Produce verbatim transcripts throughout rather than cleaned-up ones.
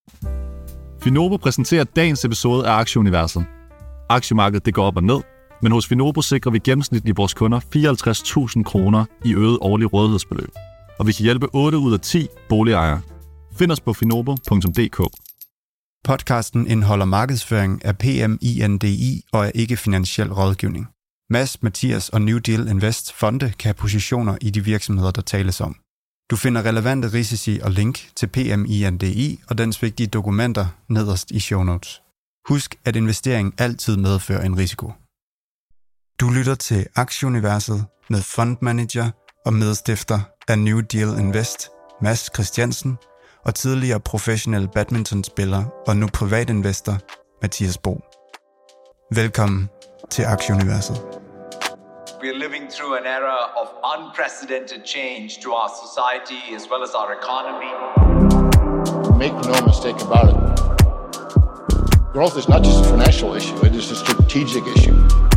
Finobo præsenterer dagens episode af Aktieuniverset. Aktiemarkedet det går op og ned, men hos Finobo sikrer vi gennemsnitligt vores kunder fireoghalvtreds tusind kroner i øget årlig rådighedsbeløb. Og vi kan hjælpe otte ud af ti boligejere. Find os på finobo punktum d k. Podcasten indeholder markedsføring af P M I N D I og er ikke finansiel rådgivning. Mads, Mathias og New Deal Invest fonde kan have positioner i de virksomheder, der tales om. Du finder relevante risici og link til P M I N D I og dens vigtige dokumenter nederst i show notes. Husk, at investering altid medfører en risiko. Du lytter til Aktieuniverset med fondmanager og medstifter af New Deal Invest, Mads Christiansen, og tidligere professionel badmintonspiller og nu privatinvestor, Mathias Bo. Velkommen til Aktieuniverset. We are living through an era of unprecedented change to our society as well as our economy. Make no mistake about it. Growth is not just a financial issue, it is a strategic issue.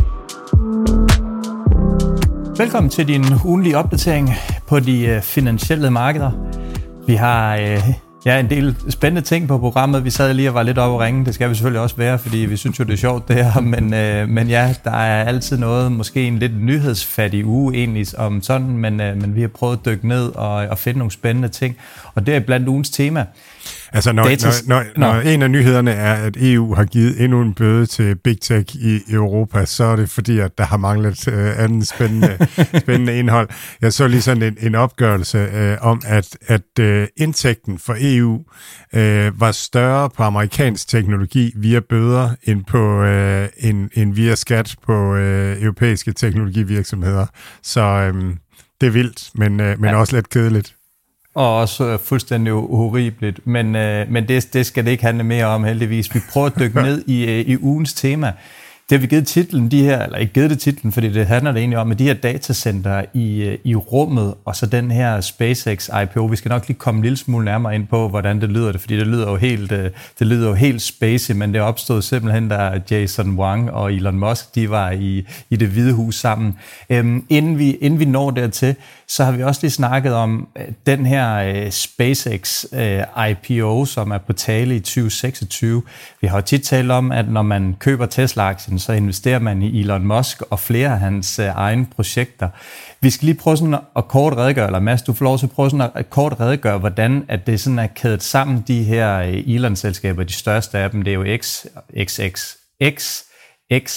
Velkommen til din ugenlige opdatering på de finansielle markeder. Vi har øh, ja, en del spændende ting på programmet. Vi sad lige og var lidt oppe og ringe. Det skal vi selvfølgelig også være, fordi vi synes jo, det er sjovt det her. Men, øh, men ja, der er altid noget, måske en lidt nyhedsfattig uge egentlig om sådan, men, øh, men vi har prøvet at dykke ned og, og finde nogle spændende ting. Og det er blandt ugens tema. Altså når, Datas, når, når, når en af nyhederne er, at E U har givet endnu en bøde til Big Tech i Europa, så er det fordi, at der har manglet øh, anden spændende, spændende indhold. Jeg så lige sådan en, en opgørelse øh, om, at, at øh, indtægten for E U øh, var større på amerikansk teknologi via bøder end, på, øh, end, end via skat på øh, europæiske teknologivirksomheder. Så øh, det er vildt, men, øh, men ja. Også lidt kedeligt. Og også fuldstændig horribelt, men, øh, men det, det skal det ikke handle mere om heldigvis. Vi prøver at dykke ned i, øh, i ugens tema. Det har vi givet titlen, de her, eller ikke givet det titlen, fordi det handler det egentlig om, at de her datacenter i, i rummet, og så den her SpaceX I P O. Vi skal nok lige komme en lille smule nærmere ind på, hvordan det lyder det, fordi det lyder jo helt, det lyder jo helt spacey, men det opstod simpelthen, da Jason Wang og Elon Musk, de var i, i Det Hvide Hus sammen. Øhm, inden, vi, inden vi når dertil, så har vi også lige snakket om den her uh, SpaceX uh, I P O, som er på tale i tyve seksogtyve. Vi har jo tit talt om, at når man køber Tesla-aktien, så investerer man i Elon Musk og flere af hans uh, egne projekter. Vi skal lige prøve sådan at kort redegøre, eller Mads, du får lov til at prøve sådan at kort redegøre, hvordan at det sådan er kædet sammen, de her uh, Elon-selskaber, de største af dem, det er jo X, X X, X, X,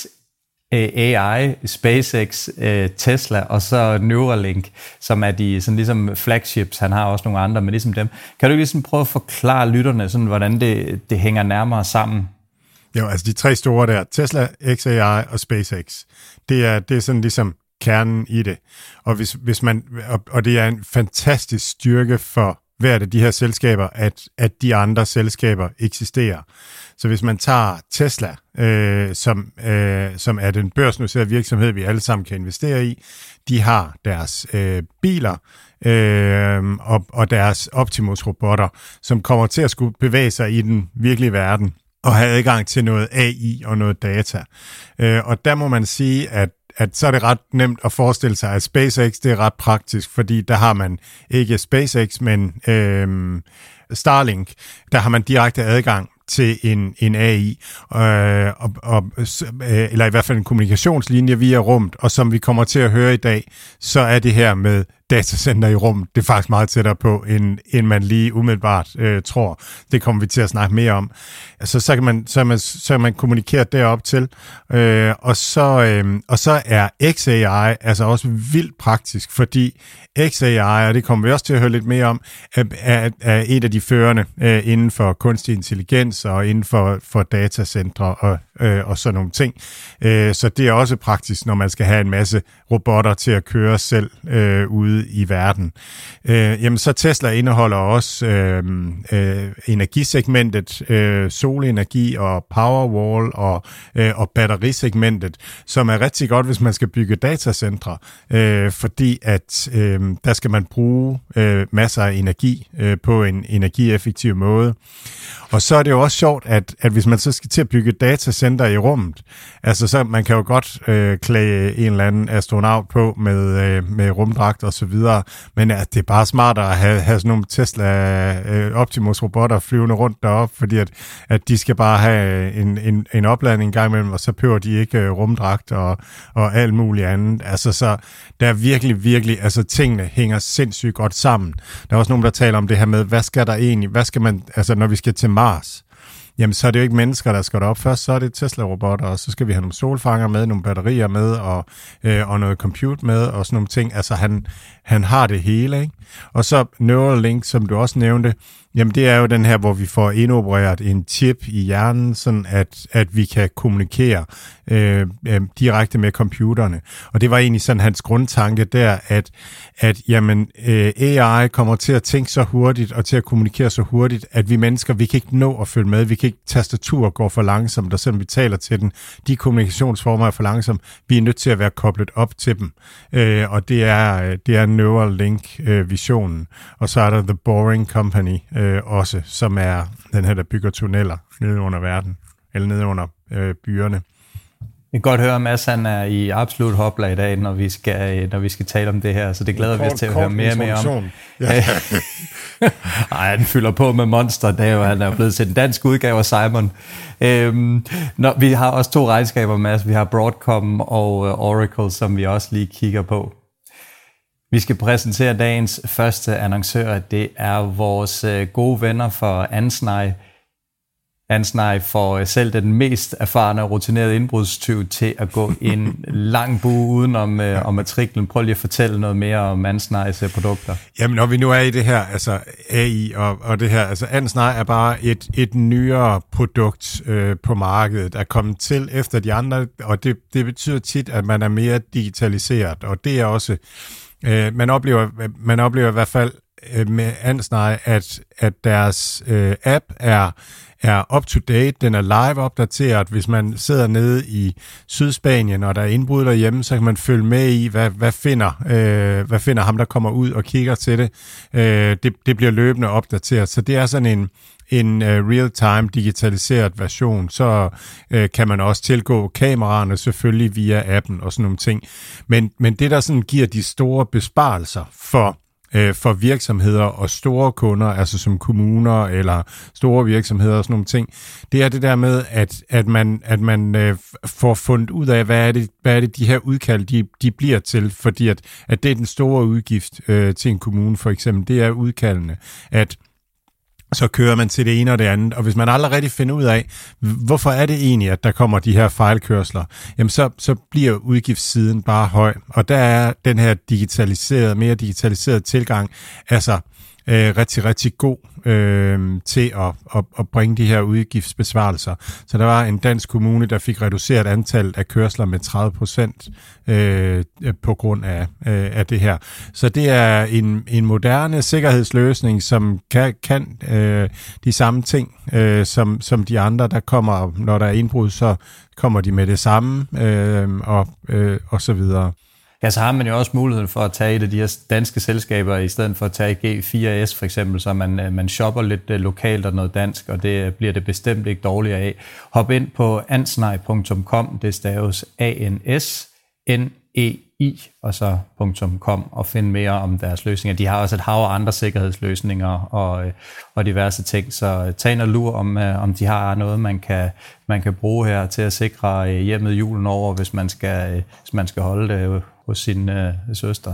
A I, SpaceX, Tesla og så Neuralink, som er de sådan ligesom flagships. Han har også nogle andre, men ligesom dem. Kan du ikke ligesom prøve at forklare lytterne, sådan, hvordan det, det hænger nærmere sammen? Jo, altså de tre store der, Tesla, X A I og SpaceX, det er, det er sådan ligesom kernen i det. Og, hvis, hvis man, og, og det er en fantastisk styrke for hvert af de her selskaber, at, at de andre selskaber eksisterer. Så hvis man tager Tesla, øh, som, øh, som er den børsnoterede virksomhed, vi alle sammen kan investere i, de har deres øh, biler øh, og, og deres Optimus-robotter, som kommer til at skulle bevæge sig i den virkelige verden og have adgang til noget A I og noget data. Øh, og der må man sige, at at så er det ret nemt at forestille sig, at SpaceX det er ret praktisk, fordi der har man ikke SpaceX, men øh, Starlink, der har man direkte adgang til en, en A I, øh, og, og, øh, eller i hvert fald en kommunikationslinje via rummet, og som vi kommer til at høre i dag, så er det her med datacenter i rummet, det er faktisk meget tættere på, end, end man lige umiddelbart øh, tror. Det kommer vi til at snakke mere om. Altså, så kan man, så man, så kan man kommunikere derop til, øh, og, så, øh, og så er X A I altså også vildt praktisk, fordi X A I, og det kommer vi også til at høre lidt mere om, er, er, er et af de førende øh, inden for kunstig intelligens og inden for, for datacentre og, øh, og sådan nogle ting. Øh, så det er også praktisk, når man skal have en masse robotter til at køre selv øh, ude i verden. Øh, jamen så Tesla indeholder også øh, øh, energisegmentet, øh, solenergi og Powerwall og, øh, og batterisegmentet, som er rigtig godt, hvis man skal bygge datacentre, øh, fordi at øh, der skal man bruge øh, masser af energi øh, på en energieffektiv måde. Og så er det jo også sjovt, at, at hvis man så skal til at bygge et datacenter i rummet, altså så man kan jo godt øh, klæde en eller anden astronaut på med, øh, med rumdragt og så videre, men at det er bare smartere at have, have sådan nogle Tesla øh, Optimus-robotter flyvende rundt deroppe, fordi at, at de skal bare have en, en, en opladning en gang imellem, og så behøver de ikke øh, rumdragt og, og alt muligt andet. Altså så der er virkelig, virkelig, altså tingene hænger sindssygt godt sammen. Der er også nogen, der taler om det her med, hvad skal der egentlig, hvad skal man, altså når vi skal til Mars, jamen så er det jo ikke mennesker, der skal derop. Først så er det Tesla-robotter, og så skal vi have nogle solfanger med, nogle batterier med, og, øh, og noget compute med, og sådan nogle ting. Altså han, han har det hele, ikke? Og så Neuralink, som du også nævnte, jamen det er jo den her, hvor vi får indopereret en chip i hjernen, sådan at, at vi kan kommunikere øh, øh, direkte med computerne. Og det var egentlig sådan hans grundtanke der, at, at jamen, øh, A I kommer til at tænke så hurtigt og til at kommunikere så hurtigt, at vi mennesker, vi kan ikke nå at følge med. Vi kan ikke, tastatur går for langsomt, og selvom vi taler til den, de kommunikationsformer er for langsomt. Vi er nødt til at være koblet op til dem. Øh, og det er, det er Neuralink-visionen. Øh, og så er der The Boring Company, øh, også, som er den her, der bygger tunneller nede under verden, eller nede under øh, byerne. Jeg kan godt høre, at Mads han er i absolut hopla i dag, når vi skal, når vi skal tale om det her, så det glæder vi os til at høre mere og mere om. Ja. Ej, han fylder på med Monster, det er jo, han er blevet til den danske udgave af Simon. Øhm, når, vi har også to regnskaber, Mads. Vi har Broadcom og uh, Oracle, som vi også lige kigger på. Vi skal præsentere dagens første annoncør. Det er vores øh, gode venner for Ansnai. Ansnai får selv den mest erfarne og rutinerede indbrudstyv til at gå en lang bue uden om, øh, om matriklen. Prøv lige at fortælle noget mere om Ansnais øh, produkter. Jamen, når vi nu er i det her, altså A I og, og det her, altså Ansnai er bare et, et nyere produkt øh, på markedet, der er kommet til efter de andre, og det, det betyder tit, at man er mere digitaliseret, og det er også, øh, man oplever, man oplever i hvert fald øh, med Ansnai, at, at deres øh, app er er up-to-date, den er live-opdateret. Hvis man sidder nede i Sydspanien, og der er indbrud derhjemme, så kan man følge med i, hvad, hvad, finder, øh, hvad finder ham, der kommer ud og kigger til det. Øh, det. Det bliver løbende opdateret, så det er sådan en, en uh, real-time digitaliseret version. Så øh, kan man også tilgå kameraerne selvfølgelig via appen og sådan nogle ting. Men, men det, der sådan giver de store besparelser for for virksomheder og store kunder, altså som kommuner eller store virksomheder og sådan nogle ting, det er det der med, at, at man, at man øh, får fundet ud af, hvad er det, hvad er det de her udkald, de, de bliver til, fordi at, at det er den store udgift øh, til en kommune for eksempel, det er udkaldene, at så kører man til det ene og det andet, og hvis man aldrig rigtig finder ud af, hvorfor er det egentlig, at der kommer de her fejlkørsler, jamen så, så bliver udgiftssiden bare høj, og der er den her digitaliserede, mere digitaliserede tilgang, altså øh, rigtig, rigtig god øh, til at, at, at bringe de her udgiftsbesvarelser. Så der var en dansk kommune, der fik reduceret antallet af kørsler med tredive procent øh, på grund af, øh, af det her. Så det er en, en moderne sikkerhedsløsning, som kan, kan øh, de samme ting, øh, som, som de andre, der kommer, når der er indbrud, så kommer de med det samme, øh, og, øh, og så videre. Ja, så har man jo også muligheden for at tage et af de her danske selskaber, i stedet for at tage G fire S for eksempel, så man, man shopper lidt lokalt og noget dansk, og det bliver det bestemt ikke dårligere af. Hop ind på ansnai punktum com, det staves A N S N E I, og så .com, og finde mere om deres løsninger. De har også et hav af andre sikkerhedsløsninger og, og diverse ting, så tag en og lur om, om de har noget, man kan, man kan bruge her til at sikre hjemmet julen over, hvis man skal, hvis man skal holde det hos sin øh, søster.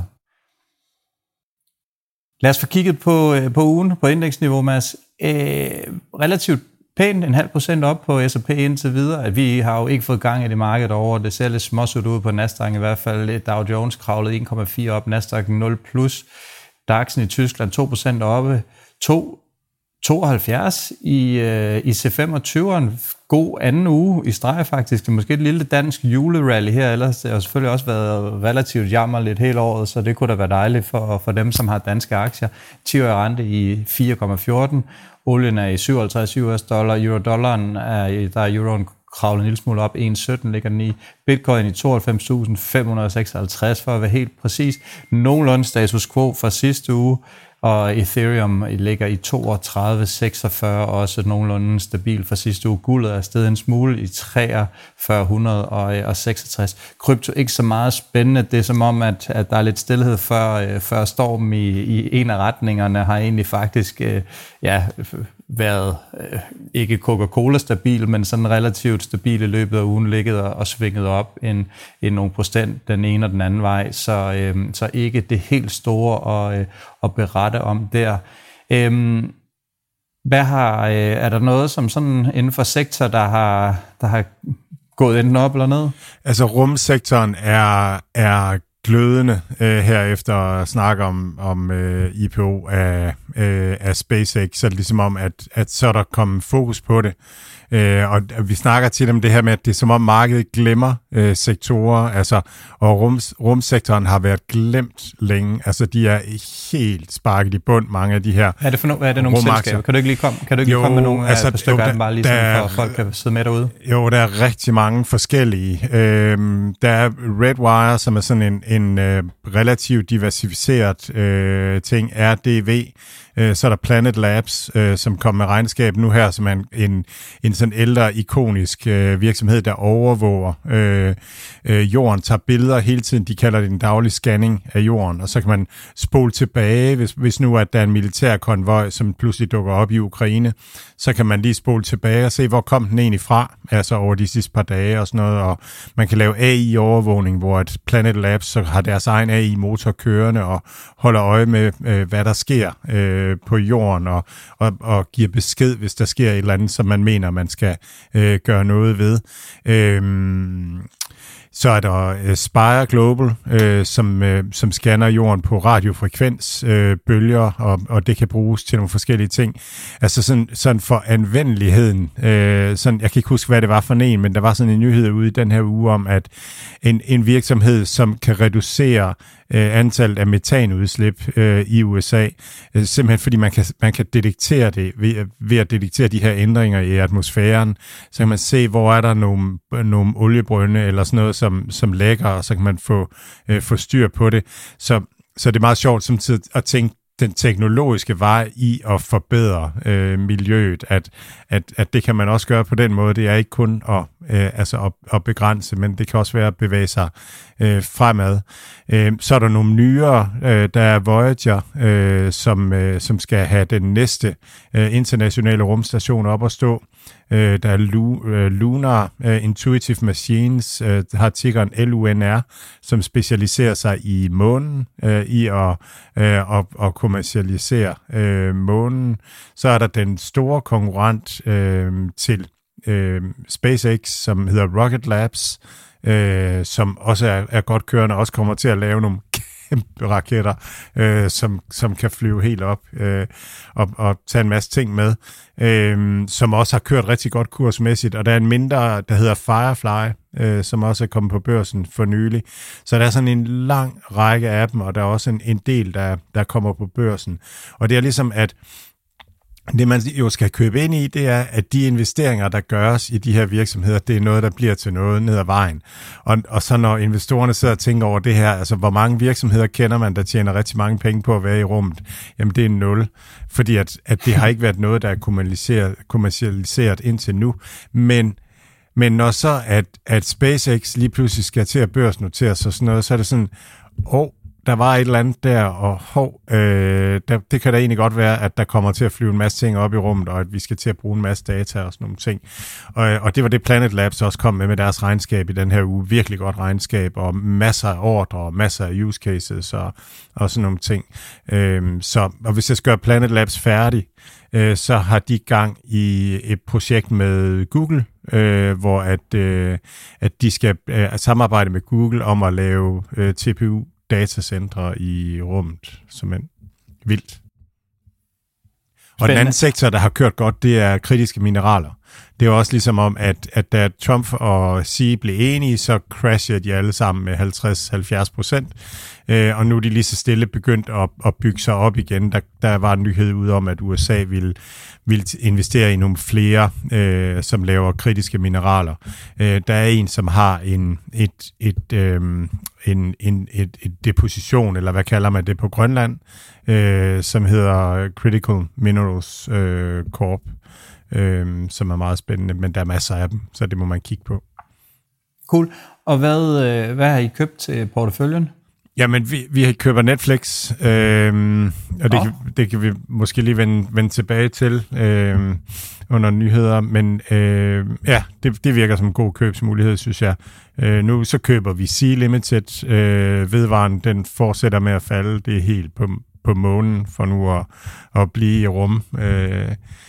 Lad os få kigget på, øh, på ugen på indeksniveau, Mads. Øh, relativt pænt, en halv procent op på S og P indtil videre. At vi har jo ikke fået gang i det marked over. Det ser lidt småsut ud på Nasdaq i hvert fald. Dow Jones kravlede en komma fire op, Nasdaq nul plus. DAX'en i Tyskland to procent oppe. to tooghalvfjerds i, øh, i C femogtyveren. God anden uge i streg faktisk. Det er måske et lille dansk julerally her, ellers det har selvfølgelig også været relativt jammerligt hele året, så det kunne da være dejligt for, for dem, som har danske aktier. ti-årig rente i fire komma fjorten. Olien er i syvoghalvtreds U S dollar. Euro-dollaren er, der er euroen kravlet en lille smule op. en komma sytten ligger den i. Bitcoin i tooghalvfems tusind fem hundrede og seksoghalvtreds for at være helt præcis. Nogenlunde status quo fra sidste uge. og Ethereum ligger i toogtredive seksogfyrre, også nogenlunde stabil for sidste uge. Guldet er steget en smule i treogfyrre hundrede og seksogtres. Krypto ikke så meget spændende. Det er som om, at, at der er lidt stillhed før, før stormen i, i en af retningerne har egentlig faktisk ja, været øh, ikke Coca-Cola stabil, men sådan relativt stabil i løbet af ugen, ligget og, og svinget op en, en nogle procent den ene og den anden vej, så, øh, så ikke det helt store at, øh, at berette om der. Øh, hvad har, øh, er der noget som sådan inden for sektor, der har, der har gået enten op eller ned? Altså rumsektoren er, er glødende øh, her efter at snakke om, om øh, I P O af, øh, af SpaceX, så er det ligesom om, at, at så er der kommet fokus på det. Øh, og vi snakker til dem det her med, at det er som om markedet glemmer øh, sektorer, altså, og rum, rumsektoren har været glemt længe. Altså, de er helt sparket i bund, mange af de her. Er det, for no- er det nogle selskaber? Kan du ikke lige komme, kan du ikke jo, lige komme med nogle altså, af stykker, der, bare lige sådan, for at folk kan sidde med derude? Jo, der er rigtig mange forskellige. Øhm, der er Redwire, som er sådan en, en øh, relativt diversificeret øh, ting, R D V. Så er der Planet Labs, øh, som kommer med regnskab nu her, som er en, en, en sådan ældre, ikonisk øh, virksomhed, der overvåger øh, øh, jorden, tager billeder hele tiden. De kalder det en daglig scanning af jorden, og så kan man spole tilbage, hvis, hvis nu at der er en militær konvoj, som pludselig dukker op i Ukraine, så kan man lige spole tilbage og se, hvor kom den egentlig fra, altså over de sidste par dage og sådan noget, og man kan lave A I-overvågning, hvor at Planet Labs så har deres egen A I-motor kørende og holder øje med, øh, hvad der sker øh, på jorden, og, og, og giver besked, hvis der sker et eller andet, som man mener, man skal øh, gøre noget ved. Øhm, så er der øh, Spire Global, øh, som, øh, som scanner jorden på radiofrekvens, øh, bølger, og, og det kan bruges til nogle forskellige ting. Altså sådan, sådan for anvendeligheden. Øh, sådan, jeg kan ikke huske, hvad det var for en, men der var sådan en nyhed ude i den her uge om, at en, en virksomhed, som kan reducere øh, antallet af metanudslip øh, i U S A, øh, simpelthen fordi man kan, man kan detektere det ved, ved at detektere de her ændringer i atmosfæren, så kan man se, hvor er der nogle, nogle oliebrønde eller sådan noget, som, som lækker, og så kan man få, øh, få styr på det. Så, så det er meget sjovt samtidig at tænke den teknologiske vej i at forbedre øh, miljøet, at, at, at det kan man også gøre på den måde. Det er ikke kun at, øh, altså at, at begrænse, men det kan også være at bevæge sig øh, fremad. Øh, så er der nogle nyere, øh, der er Voyager, øh, som, øh, som skal have den næste øh, internationale rumstation op at stå. Øh, der er Lu, øh, Lunar øh, Intuitive Machines, øh, har tikkeren L U N R, som specialiserer sig i månen, øh, i at, øh, at, at kommercialisere øh, månen. Så er der den store konkurrent øh, til øh, SpaceX, som hedder Rocket Labs, øh, som også er, er godt kørende, og også kommer til at lave nogle kæmpe raketter, øh, som, som kan flyve helt op øh, og, og tage en masse ting med, øh, som også har kørt rigtig godt kursmæssigt, og der er en mindre, der hedder Firefly, øh, som også er kommet på børsen for nylig. Så der er sådan en lang række af dem, og der er også en, en del, der, der kommer på børsen. Og det er ligesom, at det, man jo skal købe ind i, det er, at de investeringer, der gøres i de her virksomheder, det er noget, der bliver til noget ned ad vejen. Og, og så når investorerne sidder og tænker over det her, altså hvor mange virksomheder kender man, der tjener rigtig mange penge på at være i rummet, jamen det er nul. Fordi at, at det har ikke været noget, der er kommercialiseret, kommercialiseret indtil nu. Men, men når så, at, at SpaceX lige pludselig skal til at børsnoteres og sådan noget, så er det sådan, åh, der var et eller andet der, og hov, øh, der, det kan da egentlig godt være, at der kommer til at flyve en masse ting op i rummet, og at vi skal til at bruge en masse data og sådan nogle ting. Og, og det var det Planet Labs også kom med med deres regnskab i den her uge. Virkelig godt regnskab, og masser af ordre, og masser af use cases, og, og sådan nogle ting. Øh, så, og hvis jeg skal gøre Planet Labs færdig, øh, så har de gang i et projekt med Google, øh, hvor at, øh, at de skal øh, samarbejde med Google om at lave øh, T P U datacentre i rummet, som er vildt. Og den anden sektor, der har kørt godt, det er kritiske mineraler. Det er også ligesom om, at, at da Trump og Xi blev enige, så crashede de alle sammen med halvtreds til halvfjerds procent. Øh, og nu er de lige så stille begyndt at, at bygge sig op igen. Der, der var en nyhed ud om, at U S A ville, ville investere i nogle flere, øh, som laver kritiske mineraler. Øh, der er en, som har en, et, et, øh, en, en et, et deposition, eller hvad kalder man det på Grønland, øh, som hedder Critical Minerals øh, Corp, øh, som er meget spændende, men der er masser af dem, så det må man kigge på. Cool. Og hvad, øh, hvad har I købt til porteføljen? Jamen, vi, vi køber Netflix, øh, og det, oh. kan, det kan vi måske lige vende, vende tilbage til øh, under nyheder, men øh, ja, det, det virker som en god købsmulighed, synes jeg. Øh, nu så køber vi Sea Limited, øh, vedvaren, den fortsætter med at falde, det er helt på, på månen for nu at, at blive i rum. Øh,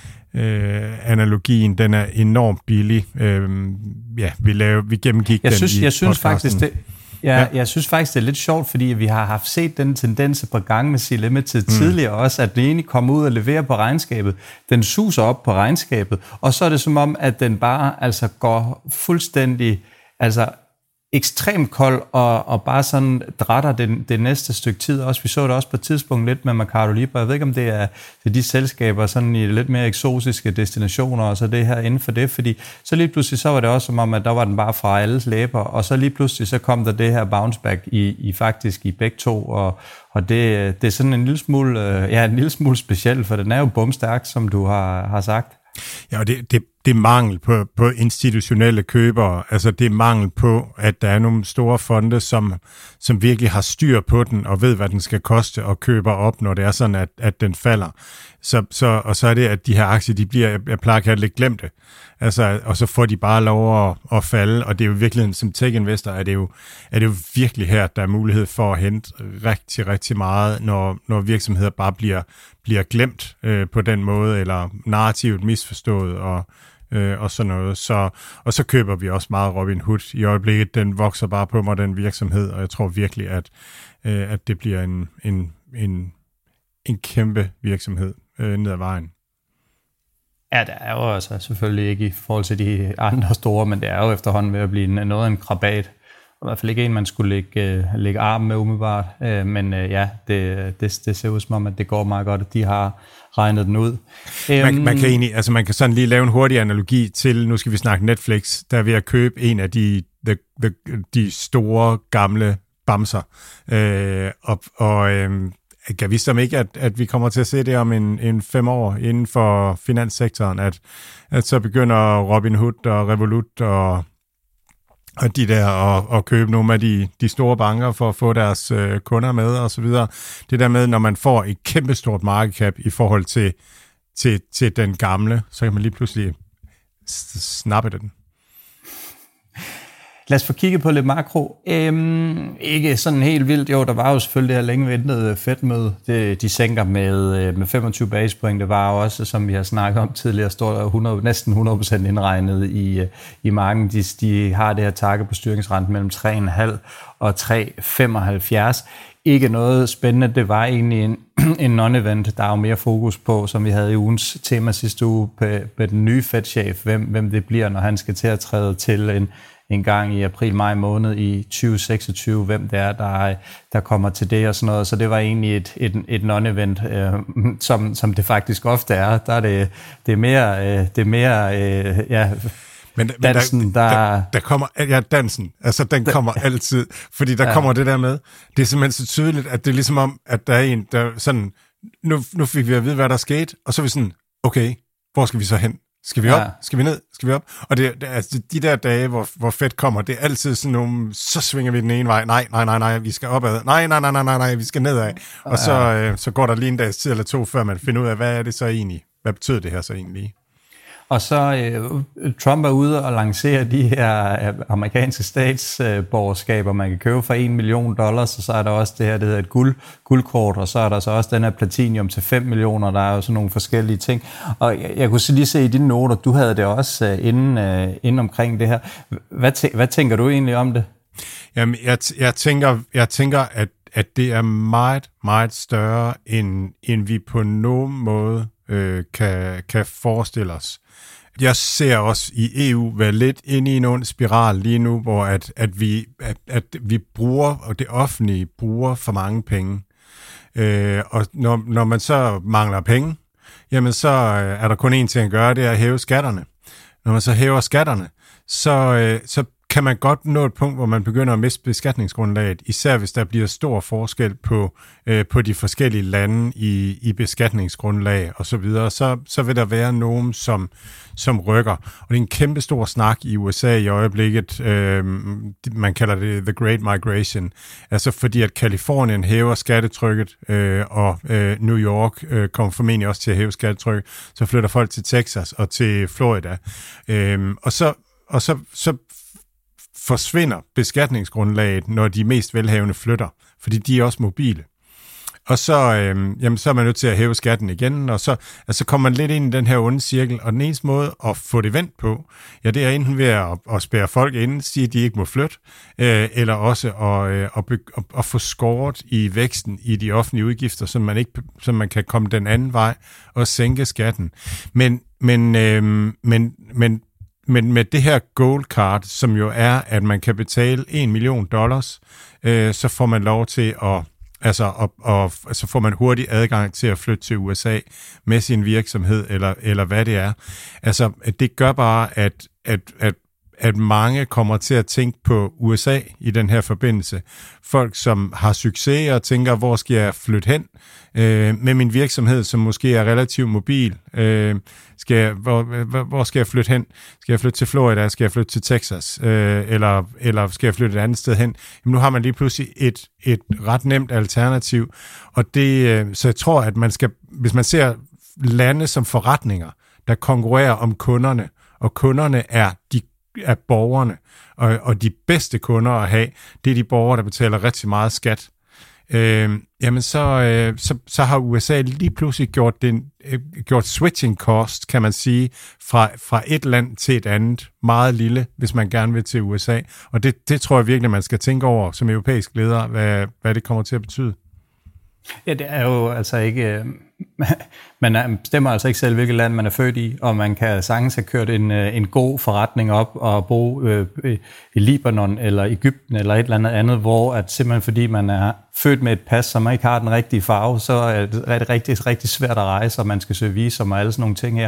øh, analogien, den er enormt billig. Øh, ja, vi, laver, vi gennemgik jeg den synes, i Jeg synes podcasten. faktisk, det... Ja, ja, jeg synes faktisk, det er lidt sjovt, fordi vi har haft set den tendens et par gange med Sea Limited mm. tidligere også, at den egentlig kommer ud og leverer på regnskabet. Den suser op på regnskabet, og så er det som om, at den bare altså går fuldstændig altså ekstremt kold og, og bare sådan drætter det, det næste stykke tid også. Vi så det også på et tidspunkt lidt med Mercado Libre. Jeg ved ikke, om det er, det er de selskaber sådan i lidt mere eksotiske destinationer, og så det her inden for det, fordi så lige pludselig så var det også som om, at der var den bare fra alles læber, og så lige pludselig så kom der det her bounce back i, i faktisk i begge to, og, og det, det er sådan en lille smule, ja, en lille smule specielt, for den er jo bumstærk, som du har, har sagt. Ja, og det, det, det er mangel på, på institutionelle købere. Altså, det er mangel på, at der er nogle store fonde, som, som virkelig har styr på den, og ved, hvad den skal koste, og køber op, når det er sådan, at, at den falder. Så, så, og så er det, at de her aktier, de bliver, jeg plejer at kalde lidt glemte. Altså, og så får de bare lov at, at falde, og det er jo virkelig, som tech-investor, er det, jo, er det jo virkelig her, at der er mulighed for at hente rigtig, rigtig meget, når, når virksomheder bare bliver, bliver glemt øh, på den måde, eller narrativt misforstået, og, øh, og sådan noget. Så, og så køber vi også meget Robinhood. I øjeblikket, den vokser bare på mig, den virksomhed, og jeg tror virkelig, at, øh, at det bliver en, en, en, en kæmpe virksomhed øh, ned ad vejen. Ja, det er jo altså selvfølgelig ikke i forhold til de andre store, men det er jo efterhånden ved at blive noget af en krabat. I hvert fald ikke en, man skulle lægge, lægge armen med umiddelbart. Men ja, det, det, det ser ud som om, at det går meget godt, at de har regnet den ud. Man, man, kan egentlig, altså man kan sådan lige lave en hurtig analogi til, nu skal vi snakke Netflix, der er ved at købe en af de, de, de, de store, gamle bamser. Øh, og og øh, kan vi som ikke, at, at vi kommer til at se det om en, en fem år inden for finanssektoren, at, at så begynder Robinhood og Revolut og, og de der at, at købe nogle af de, de store banker for at få deres øh, kunder med og så videre. Det der med, når man får et kæmpestort market cap i forhold til, til, til den gamle, så kan man lige pludselig snappe den. Lad os få kigget på lidt makro. Øhm, ikke sådan helt vildt. Jo, der var jo selvfølgelig det her længe ventede Fed-møde. Det, de sænker med, med femogtyve basispoint. Det var også, som vi har snakket om tidligere, står hundrede, næsten hundrede procent indregnet i, i marken. De, de har det her target på styringsrenten mellem tre komma fem og tre komma femoghalvfjerds. Ikke noget spændende. Det var egentlig en, en non-event. Der er jo mere fokus på, som vi havde i ugens tema sidste uge, på, på den nye Fed-chef, hvem, hvem det bliver, når han skal til at træde til en en gang i april-maj måned i tyve seksogtyve, hvem det er, der, der kommer til det og sådan noget. Så det var egentlig et, et, et non-event, øh, som, som det faktisk ofte er. Der er det, det er mere, øh, det er mere øh, ja, men, dansen, men der, der... der... Der kommer, ja, dansen, altså den kommer altid, fordi der ja. kommer det der med. Det er simpelthen så tydeligt, at det er ligesom om, at der er en, der sådan, nu, nu fik vi at vide, hvad der skete, og så er vi sådan, okay, hvor skal vi så hen? Skal vi op? Ja. Skal vi ned? Skal vi op? Og det, det, altså, de der dage, hvor, hvor Fed kommer, det er altid sådan nogle, så svinger vi den ene vej. Nej, nej, nej, nej, vi skal opad. Nej, nej, nej, nej, nej, nej, vi skal nedad. Og så, øh, så går der lige en dags tid eller to, før man finder ud af, hvad er det så egentlig? Hvad betyder det her så egentlig? Og så øh, Trump er ude og lancere de her øh, amerikanske statsborgerskaber, man kan købe for en million dollars, og så er der også det her, det hedder et guld, guldkort, og så er der så også den her platinium til fem millioner, der er jo sådan nogle forskellige ting. Og jeg, jeg kunne så lige se i dine noter, du havde det også øh, inden, øh, inden omkring det her. Hvad, tæ- hvad tænker du egentlig om det? Jamen, jeg, jeg tænker, jeg tænker at, at det er meget, meget større, end, end vi på nogen måde øh, kan, kan forestille os. Jeg ser også i E U være lidt inde i en ond spiral lige nu, hvor at, at, vi, at, at vi bruger, og det offentlige bruger for mange penge. Øh, og når, når man så mangler penge, jamen så er der kun én ting at gøre, det er at hæve skatterne. Når man så hæver skatterne, så, øh, så kan man godt nå et punkt, hvor man begynder at miste beskatningsgrundlaget, især hvis der bliver stor forskel på, øh, på de forskellige lande i, i beskatningsgrundlag og så videre, så, så vil der være nogen, som, som rykker. Og det er en kæmpe stor snak i U S A i øjeblikket, øh, man kalder det The Great Migration, altså fordi at Kalifornien hæver skattetrykket, øh, og øh, New York øh, kommer formentlig også til at hæve skattetrykket, så flytter folk til Texas og til Florida. Øh, og så, og så, så forsvinder beskatningsgrundlaget, når de mest velhavende flytter, fordi de er også mobile. Og så, øh, jamen, så er man nødt til at hæve skatten igen, og så altså kommer man lidt ind i den her onde cirkel, og den eneste måde at få det vendt på, ja, det er enten ved at, at spærre folk inde, sige, at de ikke må flytte, øh, eller også at, øh, at, at, at få skåret i væksten i de offentlige udgifter, så man, ikke, så man kan komme den anden vej og sænke skatten. Men, men, øh, men, men Men med det her gold card, som jo er, at man kan betale en million dollars, øh, så får man lov til at, altså, og, og, så får man hurtig adgang til at flytte til U S A med sin virksomhed, eller, eller hvad det er. Altså, det gør bare, at, at, at, at mange kommer til at tænke på U S A i den her forbindelse. Folk, som har succes og tænker, hvor skal jeg flytte hen øh, med min virksomhed, som måske er relativt mobil. Øh, skal jeg, hvor, hvor skal jeg flytte hen? Skal jeg flytte til Florida? Skal jeg flytte til Texas? Øh, eller, eller skal jeg flytte et andet sted hen? Jamen, nu har man lige pludselig et, et ret nemt alternativ. Og det, øh, så jeg tror, at man skal, hvis man ser lande som forretninger, der konkurrerer om kunderne, og kunderne er de af borgerne, og, og de bedste kunder at have, det er de borgere, der betaler rigtig meget skat. Øh, jamen så, øh, så, så har U S A lige pludselig gjort, den, øh, gjort switching cost, kan man sige, fra, fra et land til et andet, meget lille, hvis man gerne vil til U S A. Og det, det tror jeg virkelig, man skal tænke over som europæisk leder, hvad, hvad det kommer til at betyde. Ja, det er jo altså ikke... Man bestemmer altså ikke selv, hvilket land man er født i, og man kan sagtens have kørt en, en god forretning op og bo øh, i Libanon eller Egypten eller et eller andet andet, hvor at simpelthen fordi man er født med et pas, som ikke har den rigtige farve, så er det rigtig, rigtig svært at rejse, og man skal søge visum og alle sådan nogle ting her.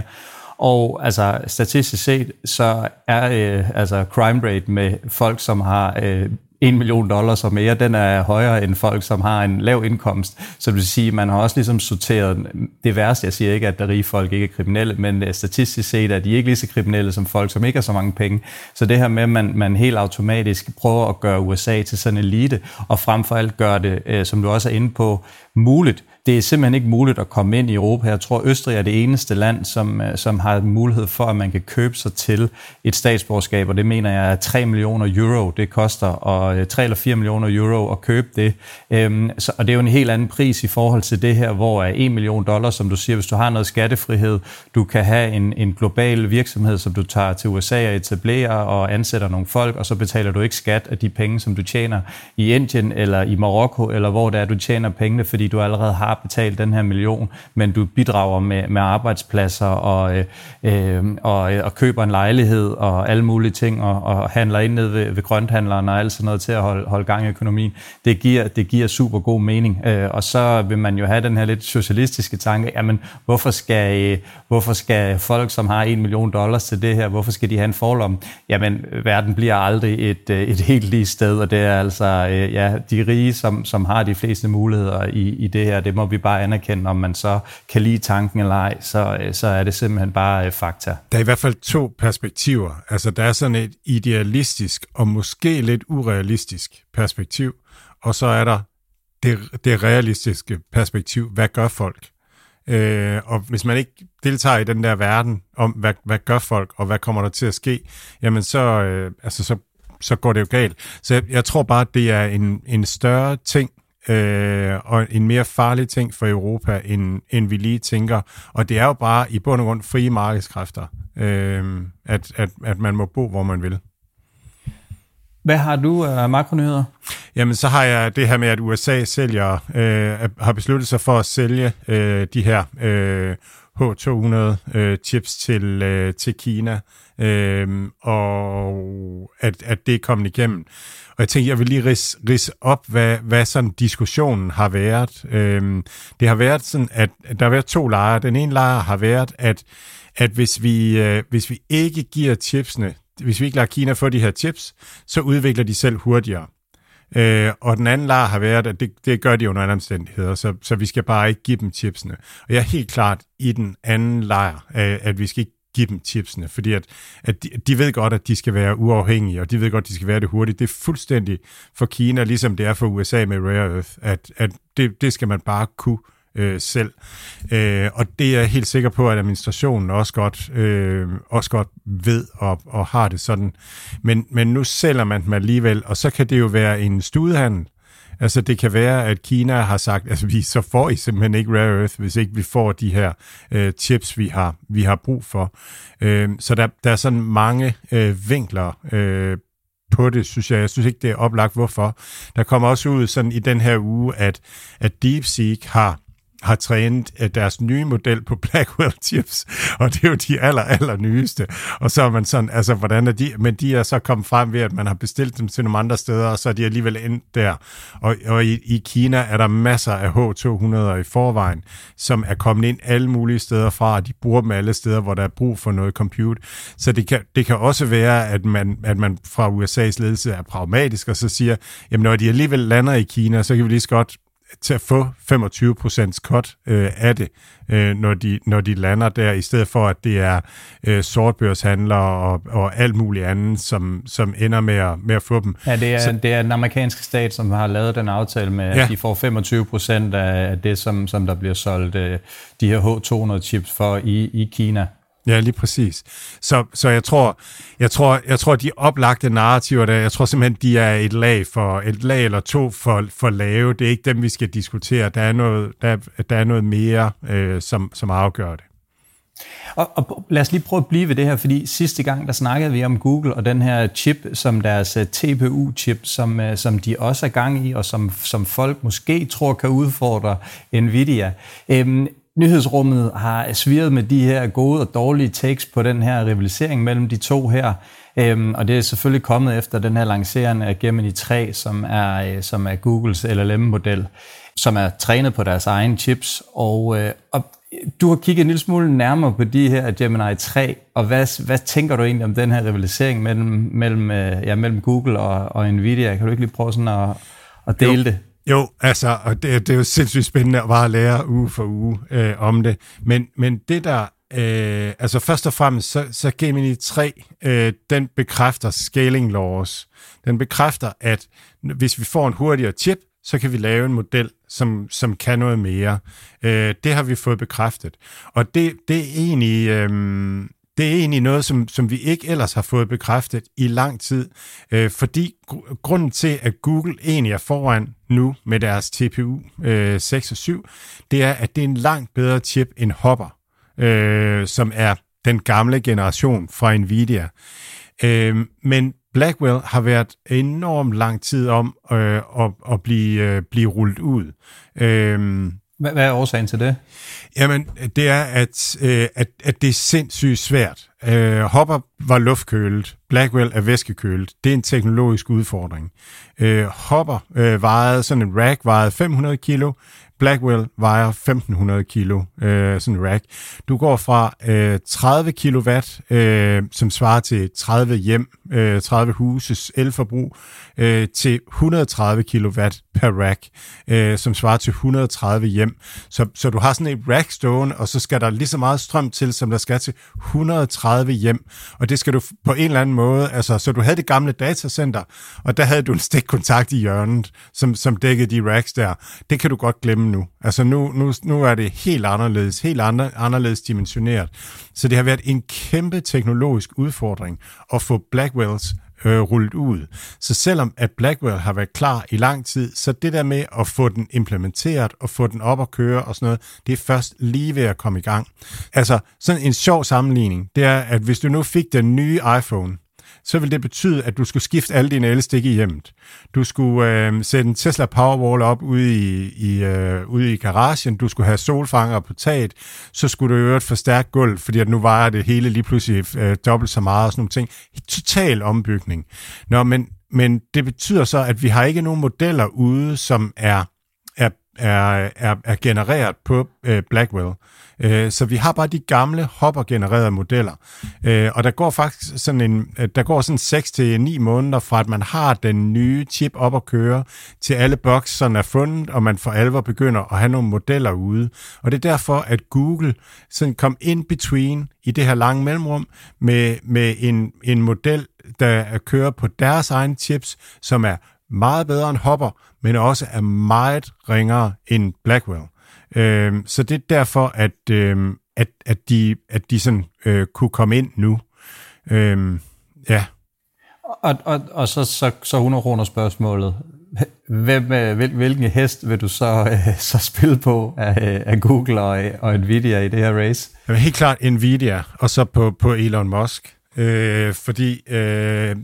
Og altså statistisk set, så er øh, altså crime rate med folk, som har øh, en million dollars og mere, den er højere end folk, som har en lav indkomst. Så det vil sige, man har også ligesom sorteret det værste. Jeg siger ikke, at der rige folk ikke er kriminelle, men statistisk set er de ikke lige så kriminelle som folk, som ikke har så mange penge. Så det her med, at man, man helt automatisk prøver at gøre U S A til sådan en elite, og frem for alt gøre det, som du også er inde på, muligt. Det er simpelthen ikke muligt at komme ind i Europa. Jeg tror, Østrig er det eneste land, som, som har mulighed for, at man kan købe sig til et statsborgerskab, og det mener jeg er tre millioner euro, det koster, og tre eller fire millioner euro at købe det. Øhm, så, og det er jo en helt anden pris i forhold til det her, hvor er en million dollars, som du siger, hvis du har noget skattefrihed, du kan have en, en global virksomhed, som du tager til U S A og etablerer og ansætter nogle folk, og så betaler du ikke skat af de penge, som du tjener i Indien eller i Marokko, eller hvor det er, du tjener pengene, fordi du allerede har betalt den her million, men du bidrager med, med arbejdspladser og, øh, og, og køber en lejlighed og alle mulige ting og, og handler ind ned ved, ved grønthandleren og alt sådan noget til at holde, holde gang i økonomien. Det giver, det giver super god mening. Øh, og så vil man jo have den her lidt socialistiske tanke, jamen hvorfor skal, hvorfor skal folk, som har en million dollars til det her, hvorfor skal de have en forlom? Jamen verden bliver aldrig et, et helt lige sted, og det er altså øh, ja, de rige, som, som har de fleste muligheder i, i det her. Det må vi bare anerkende, om man så kan lide tanken eller ej, så, så er det simpelthen bare fakta. Der er i hvert fald to perspektiver. Altså, der er sådan et idealistisk og måske lidt urealistisk perspektiv, og så er der det, det realistiske perspektiv. Hvad gør folk? Øh, og hvis man ikke deltager i den der verden om, hvad, hvad gør folk, og hvad kommer der til at ske, jamen så, øh, altså, så, så går det jo galt. Så jeg, jeg tror bare, at det er en, en større ting, Øh, og en mere farlig ting for Europa, end, end vi lige tænker. Og det er jo bare i bund og grund frie markedskræfter, øh, at, at, at man må bo, hvor man vil. Hvad har du af makronyheder? Jamen, så har jeg det her med, at U S A sælger, øh, har besluttet sig for at sælge øh, de her øh, H to hundrede øh, chips til, øh, til Kina, øh, og at, at det er kommet igennem. Og jeg tænker, jeg vil lige ridse, ridse op, hvad, hvad sådan diskussionen har været. Øh, det har været sådan, at der har været to lejre. Den ene lejr har været, at, at hvis, vi, øh, hvis vi ikke giver chipsene, hvis vi ikke lader Kina få de her chips, så udvikler de selv hurtigere. Øh, og den anden lejr har været, at det, det gør de under andre omstændigheder, så, så vi skal bare ikke give dem chipsene. Og jeg er helt klart i den anden lejr, øh, at vi skal ikke give dem chipsene, fordi at, at de, de ved godt, at de skal være uafhængige, og de ved godt, at de skal være det hurtigt. Det er fuldstændig for Kina, ligesom det er for U S A med Rare Earth, at, at det, det skal man bare kunne øh, selv. Øh, og det er jeg helt sikker på, at administrationen også godt, øh, også godt ved og, og har det sådan. Men, men nu sælger man dem alligevel, og så kan det jo være en studehandel. Altså det kan være, at Kina har sagt, altså vi så får I simpelthen ikke Rare Earth, hvis ikke vi får de her øh, chips, vi har, vi har brug for. Øh, så der, der er sådan mange øh, vinkler øh, på det, synes jeg. Jeg synes ikke, det er oplagt, hvorfor. Der kommer også ud sådan i den her uge, at, at DeepSeek har har trænet deres nye model på Blackwell chips, og det er jo de aller, aller nyeste. Og så er man sådan, altså, hvordan er de, men de er så kommet frem ved, at man har bestilt dem til nogle andre steder, og så er de alligevel endt der. Og, og i, i Kina er der masser af H to hundrede i forvejen, som er kommet ind alle mulige steder fra, og de bruger dem alle steder, hvor der er brug for noget compute. Så det kan, det kan også være, at man, at man fra U S A's ledelse er pragmatisk, og så siger, jamen når de alligevel lander i Kina, så kan vi lige så godt til at få femogtyve procent cut øh, af det, øh, når, de, når de lander der, i stedet for, at det er øh, sortbørshandlere og, og alt muligt andet, som, som ender med at, med at få dem. Ja, det er, Så, det er den amerikanske stat, som har lavet den aftale med, ja. At de får femogtyve procent af det, som, som der bliver solgt øh, de her H to hundrede chips for i, i Kina. Ja, lige præcis. Så, så jeg tror, jeg tror, jeg tror, de oplagte narrativer der, jeg tror simpelthen, de er et lag for et lag eller to for, for lave. Det er ikke dem, vi skal diskutere. Der er noget, der, der er noget mere, øh, som, som afgør det. Og, og lad os lige prøve at blive ved det her, fordi sidste gang, der snakkede vi om Google og den her chip, som deres T P U-chip, som, som de også er gang i, og som, som folk måske tror kan udfordre Nvidia. Øhm, Nyhedsrummet har svirret med de her gode og dårlige takes på den her rivalisering mellem de to her. Øhm, og det er selvfølgelig kommet efter den her lancering af Gemini tre, som er, som er Googles L L M-model, som er trænet på deres egen chips. Og, øh, og du har kigget en lille smule nærmere på de her Gemini tre, og hvad, hvad tænker du egentlig om den her rivalisering mellem, mellem, ja, mellem Google og, og Nvidia? Kan du ikke lige prøve sådan at, at dele jo. det? Jo, altså, og det, det er jo sindssygt spændende at bare lære uge for uge øh, om det. Men, men det der, øh, altså først og fremmest, så, så Gemini tre, øh, den bekræfter scaling laws. Den bekræfter, at hvis vi får en hurtigere chip, så kan vi lave en model, som, som kan noget mere. Øh, det har vi fået bekræftet. Og det, det er egentlig... Øh, Det er egentlig noget, som, som vi ikke ellers har fået bekræftet i lang tid, øh, fordi gr- grunden til, at Google egentlig er foran nu med deres T P U øh, seks og syv, det er, at det er en langt bedre chip end Hopper, øh, som er den gamle generation fra Nvidia. Øh, men Blackwell har været enormt lang tid om øh, at, at blive, øh, blive rullet ud. Øh, Hvad er årsagen til det? Jamen, det er, at, øh, at, at det er sindssygt svært. Øh, Hopper var luftkølet, Blackwell er væskekølet. Det er en teknologisk udfordring. Øh, Hopper øh, vejede, sådan en rack vejede fem hundrede kilo, Blackwell vejer femten hundrede kilo, øh, sådan en rack. Du går fra øh, tredive kilowatt, øh, som svarer til tredive hjem, øh, tredive huses elforbrug, øh, til et hundrede og tredive kilowatt per rack, øh, som svarer til et hundrede og tredive hjem. Så, så du har sådan et rack stående, og så skal der lige så meget strøm til, som der skal til et hundrede og tredive hjem. Og det skal du på en eller anden måde, altså, så du havde det gamle datacenter, og der havde du en stikkontakt i hjørnet, som, som dækkede de racks der. Det kan du godt glemme nu. Altså nu, nu, nu er det helt anderledes, helt andre, anderledes dimensioneret. Så det har været en kæmpe teknologisk udfordring at få Blackwells øh, rullet ud. Så selvom at Blackwell har været klar i lang tid, så det der med at få den implementeret og få den op at køre og sådan noget, det er først lige ved at komme i gang. Altså sådan en sjov sammenligning, det er, at hvis du nu fik den nye iPhone, så ville det betyde, at du skulle skifte alle dine elstik i hjemmet. Du skulle øh, sætte en Tesla Powerwall op ude i, i, øh, ude i garagen, du skulle have solfanger på taget, så skulle du øve et forstærkt gulv, fordi at nu vejer det hele lige pludselig øh, dobbelt så meget og sådan nogle ting. Total ombygning. Nå, men, men det betyder så, at vi har ikke nogen modeller ude, som er er, er, er, er genereret på øh, Blackwell. Øh, så vi har bare de gamle hopper-genererede modeller. Øh, og der går faktisk sådan en, der går sådan seks til ni måneder fra, at man har den nye chip op at køre, til alle bugs sådan er fundet, og man for alvor begynder at have nogle modeller ude. Og det er derfor, at Google sådan kom in between i det her lange mellemrum med, med en, en model, der kører på deres egne chips, som er meget bedre end Hopper, men også er meget ringere end Blackwell. Øh, så det er derfor, at, øh, at, at de, at de sådan, øh, kunne komme ind nu. Øh, ja. Og, og, og så, så, så hundrede kroner spørgsmålet. Hvem, hvil, hvilken hest vil du så, øh, så spille på af, af Google og, og Nvidia i det her race? Helt klart Nvidia, og så på, på Elon Musk. Øh, fordi øh,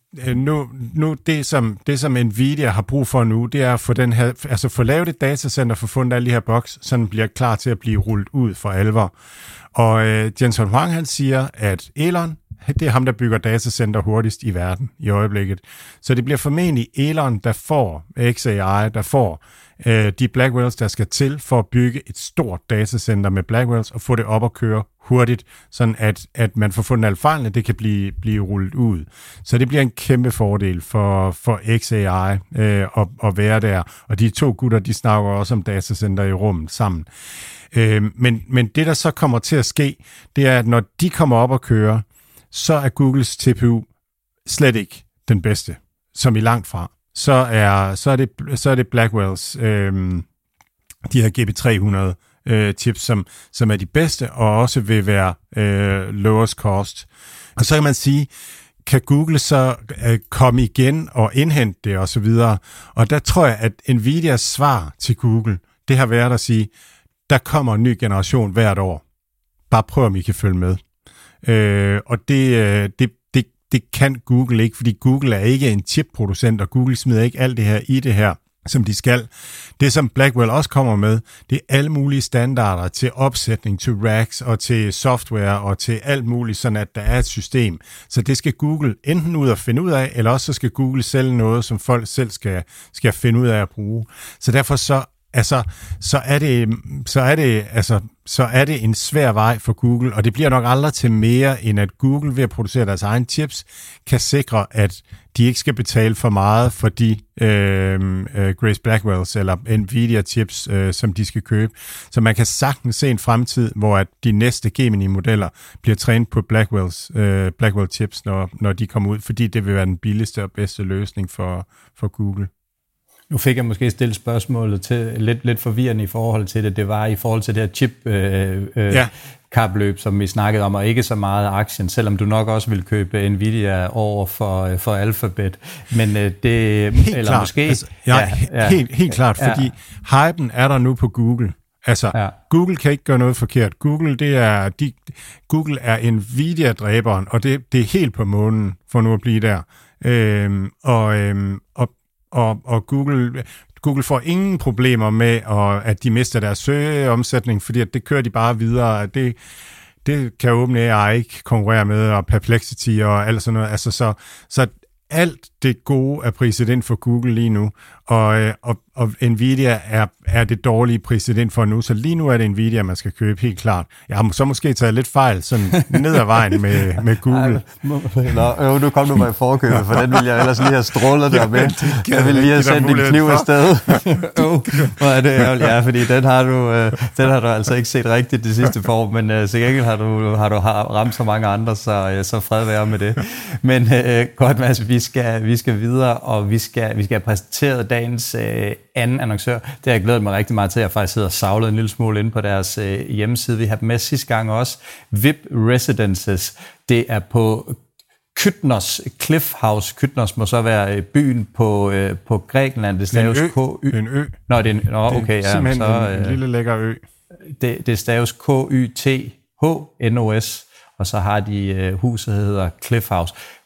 nu, nu det, som, det, som Nvidia har brug for nu, det er at få, den her, altså få lavet et datacenter, få fundet alle de her bugs, så den bliver klar til at blive rullet ud for alvor. Og øh, Jensen Huang, han siger, at Elon, det er ham, der bygger datacenter hurtigst i verden i øjeblikket. Så det bliver formentlig Elon, der får X A I, der får øh, de Blackwells, der skal til for at bygge et stort datacenter med Blackwells og få det op at køre hurtigt, sådan at, at man får fundet alle fejlene, det kan blive, blive rullet ud. Så det bliver en kæmpe fordel for, for X A I øh, at, at være der. Og de to gutter, de snakker også om datacenter i rummet sammen. Øh, men, men det, der så kommer til at ske, det er, at når de kommer op og kører, så er Googles T P U slet ikke den bedste, som i langt fra. Så er, så er, det, så er det Blackwells, øh, de her G B tre hundrede øh, chips, som, som er de bedste, og også vil være øh, lowest cost. Og så kan man sige, kan Google så øh, komme igen og indhente det og så videre. Og der tror jeg, at Nvidias svar til Google, det har været at sige, der kommer en ny generation hvert år. Bare prøv, om I kan følge med. Øh, og det, øh, det, det, det kan Google ikke, fordi Google er ikke en chipproducent, og Google smider ikke alt det her i det her, som de skal. Det, som Blackwell også kommer med, det er alle mulige standarder til opsætning, til racks og til software og til alt muligt, sådan at der er et system. Så det skal Google enten ud og finde ud af, eller også så skal Google sælge noget, som folk selv skal, skal finde ud af at bruge. Så derfor så Altså, så er det, så er det, altså, så er det en svær vej for Google, og det bliver nok aldrig til mere, end at Google ved at producere deres egne chips, kan sikre, at de ikke skal betale for meget for de øh, øh, Grace Blackwells eller Nvidia chips, øh, som de skal købe. Så man kan sagtens se en fremtid, hvor at de næste Gemini-modeller bliver trænet på Blackwells, øh, Blackwell chips, når, når de kommer ud, fordi det vil være den billigste og bedste løsning for, for Google. Nu fik jeg måske stillet spørgsmålet til lidt, lidt forvirrende i forhold til det. Det var i forhold til det her chip øh, øh, ja. kapløb, som vi snakkede om, og ikke så meget aktien, selvom du nok også vil købe Nvidia over for, for Alphabet. Men øh, det... Helt eller klart. måske... Altså, ja, ja, ja, helt, helt klart, fordi ja. hypen er der nu på Google. Altså, ja. Google kan ikke gøre noget forkert. Google, det er, de, Google er Nvidia-dræberen, og det, det er helt på månen, for nu at blive der. Øhm, og, øhm, og Og, og Google, Google får ingen problemer med, at, at de mister deres søgeomsætning, fordi at det kører de bare videre. Det, det kan OpenAI ikke konkurrere med, og Perplexity og alt sådan noget. Altså, så, så alt det gode er priset ind for Google lige nu, og, og, og Nvidia er, er det dårlige priset ind for nu, så lige nu er det Nvidia, man skal købe, helt klart. Jeg har så måske taget lidt fejl, sådan ned ad vejen med, med Google. Nå, jo, nu kom du mig i forkøbet, for den ville jeg ellers lige have strålet der med. Jeg ville lige have sendt din kniv afsted. Hvor er det ærgerligt, ja, fordi den har, du, den har du altså ikke set rigtigt det sidste par år, men så gengæld har du, har du ramt så mange andre, så, så fred være med det. Men øh, godt, Mads, vi skal, vi skal videre, og vi skal, vi skal have præsenteret dagens øh, anden annoncør. Det har jeg glædet mig rigtig meget til, at jeg faktisk sidder og savlet en lille smule inde på deres øh, hjemmeside. Vi har dem med sidste gang også. V I P Residences. Det er på Kytnos Cliff House. Kytnos må så være byen på, øh, på Grækenland. Det staves K Y. En ø. Nå, det er en, nå, okay, det er simpelthen ja, så, en, en lille lækker ø. Det, det staves K Y T H N O S, og så har de øh, huset, der hedder Cliff House.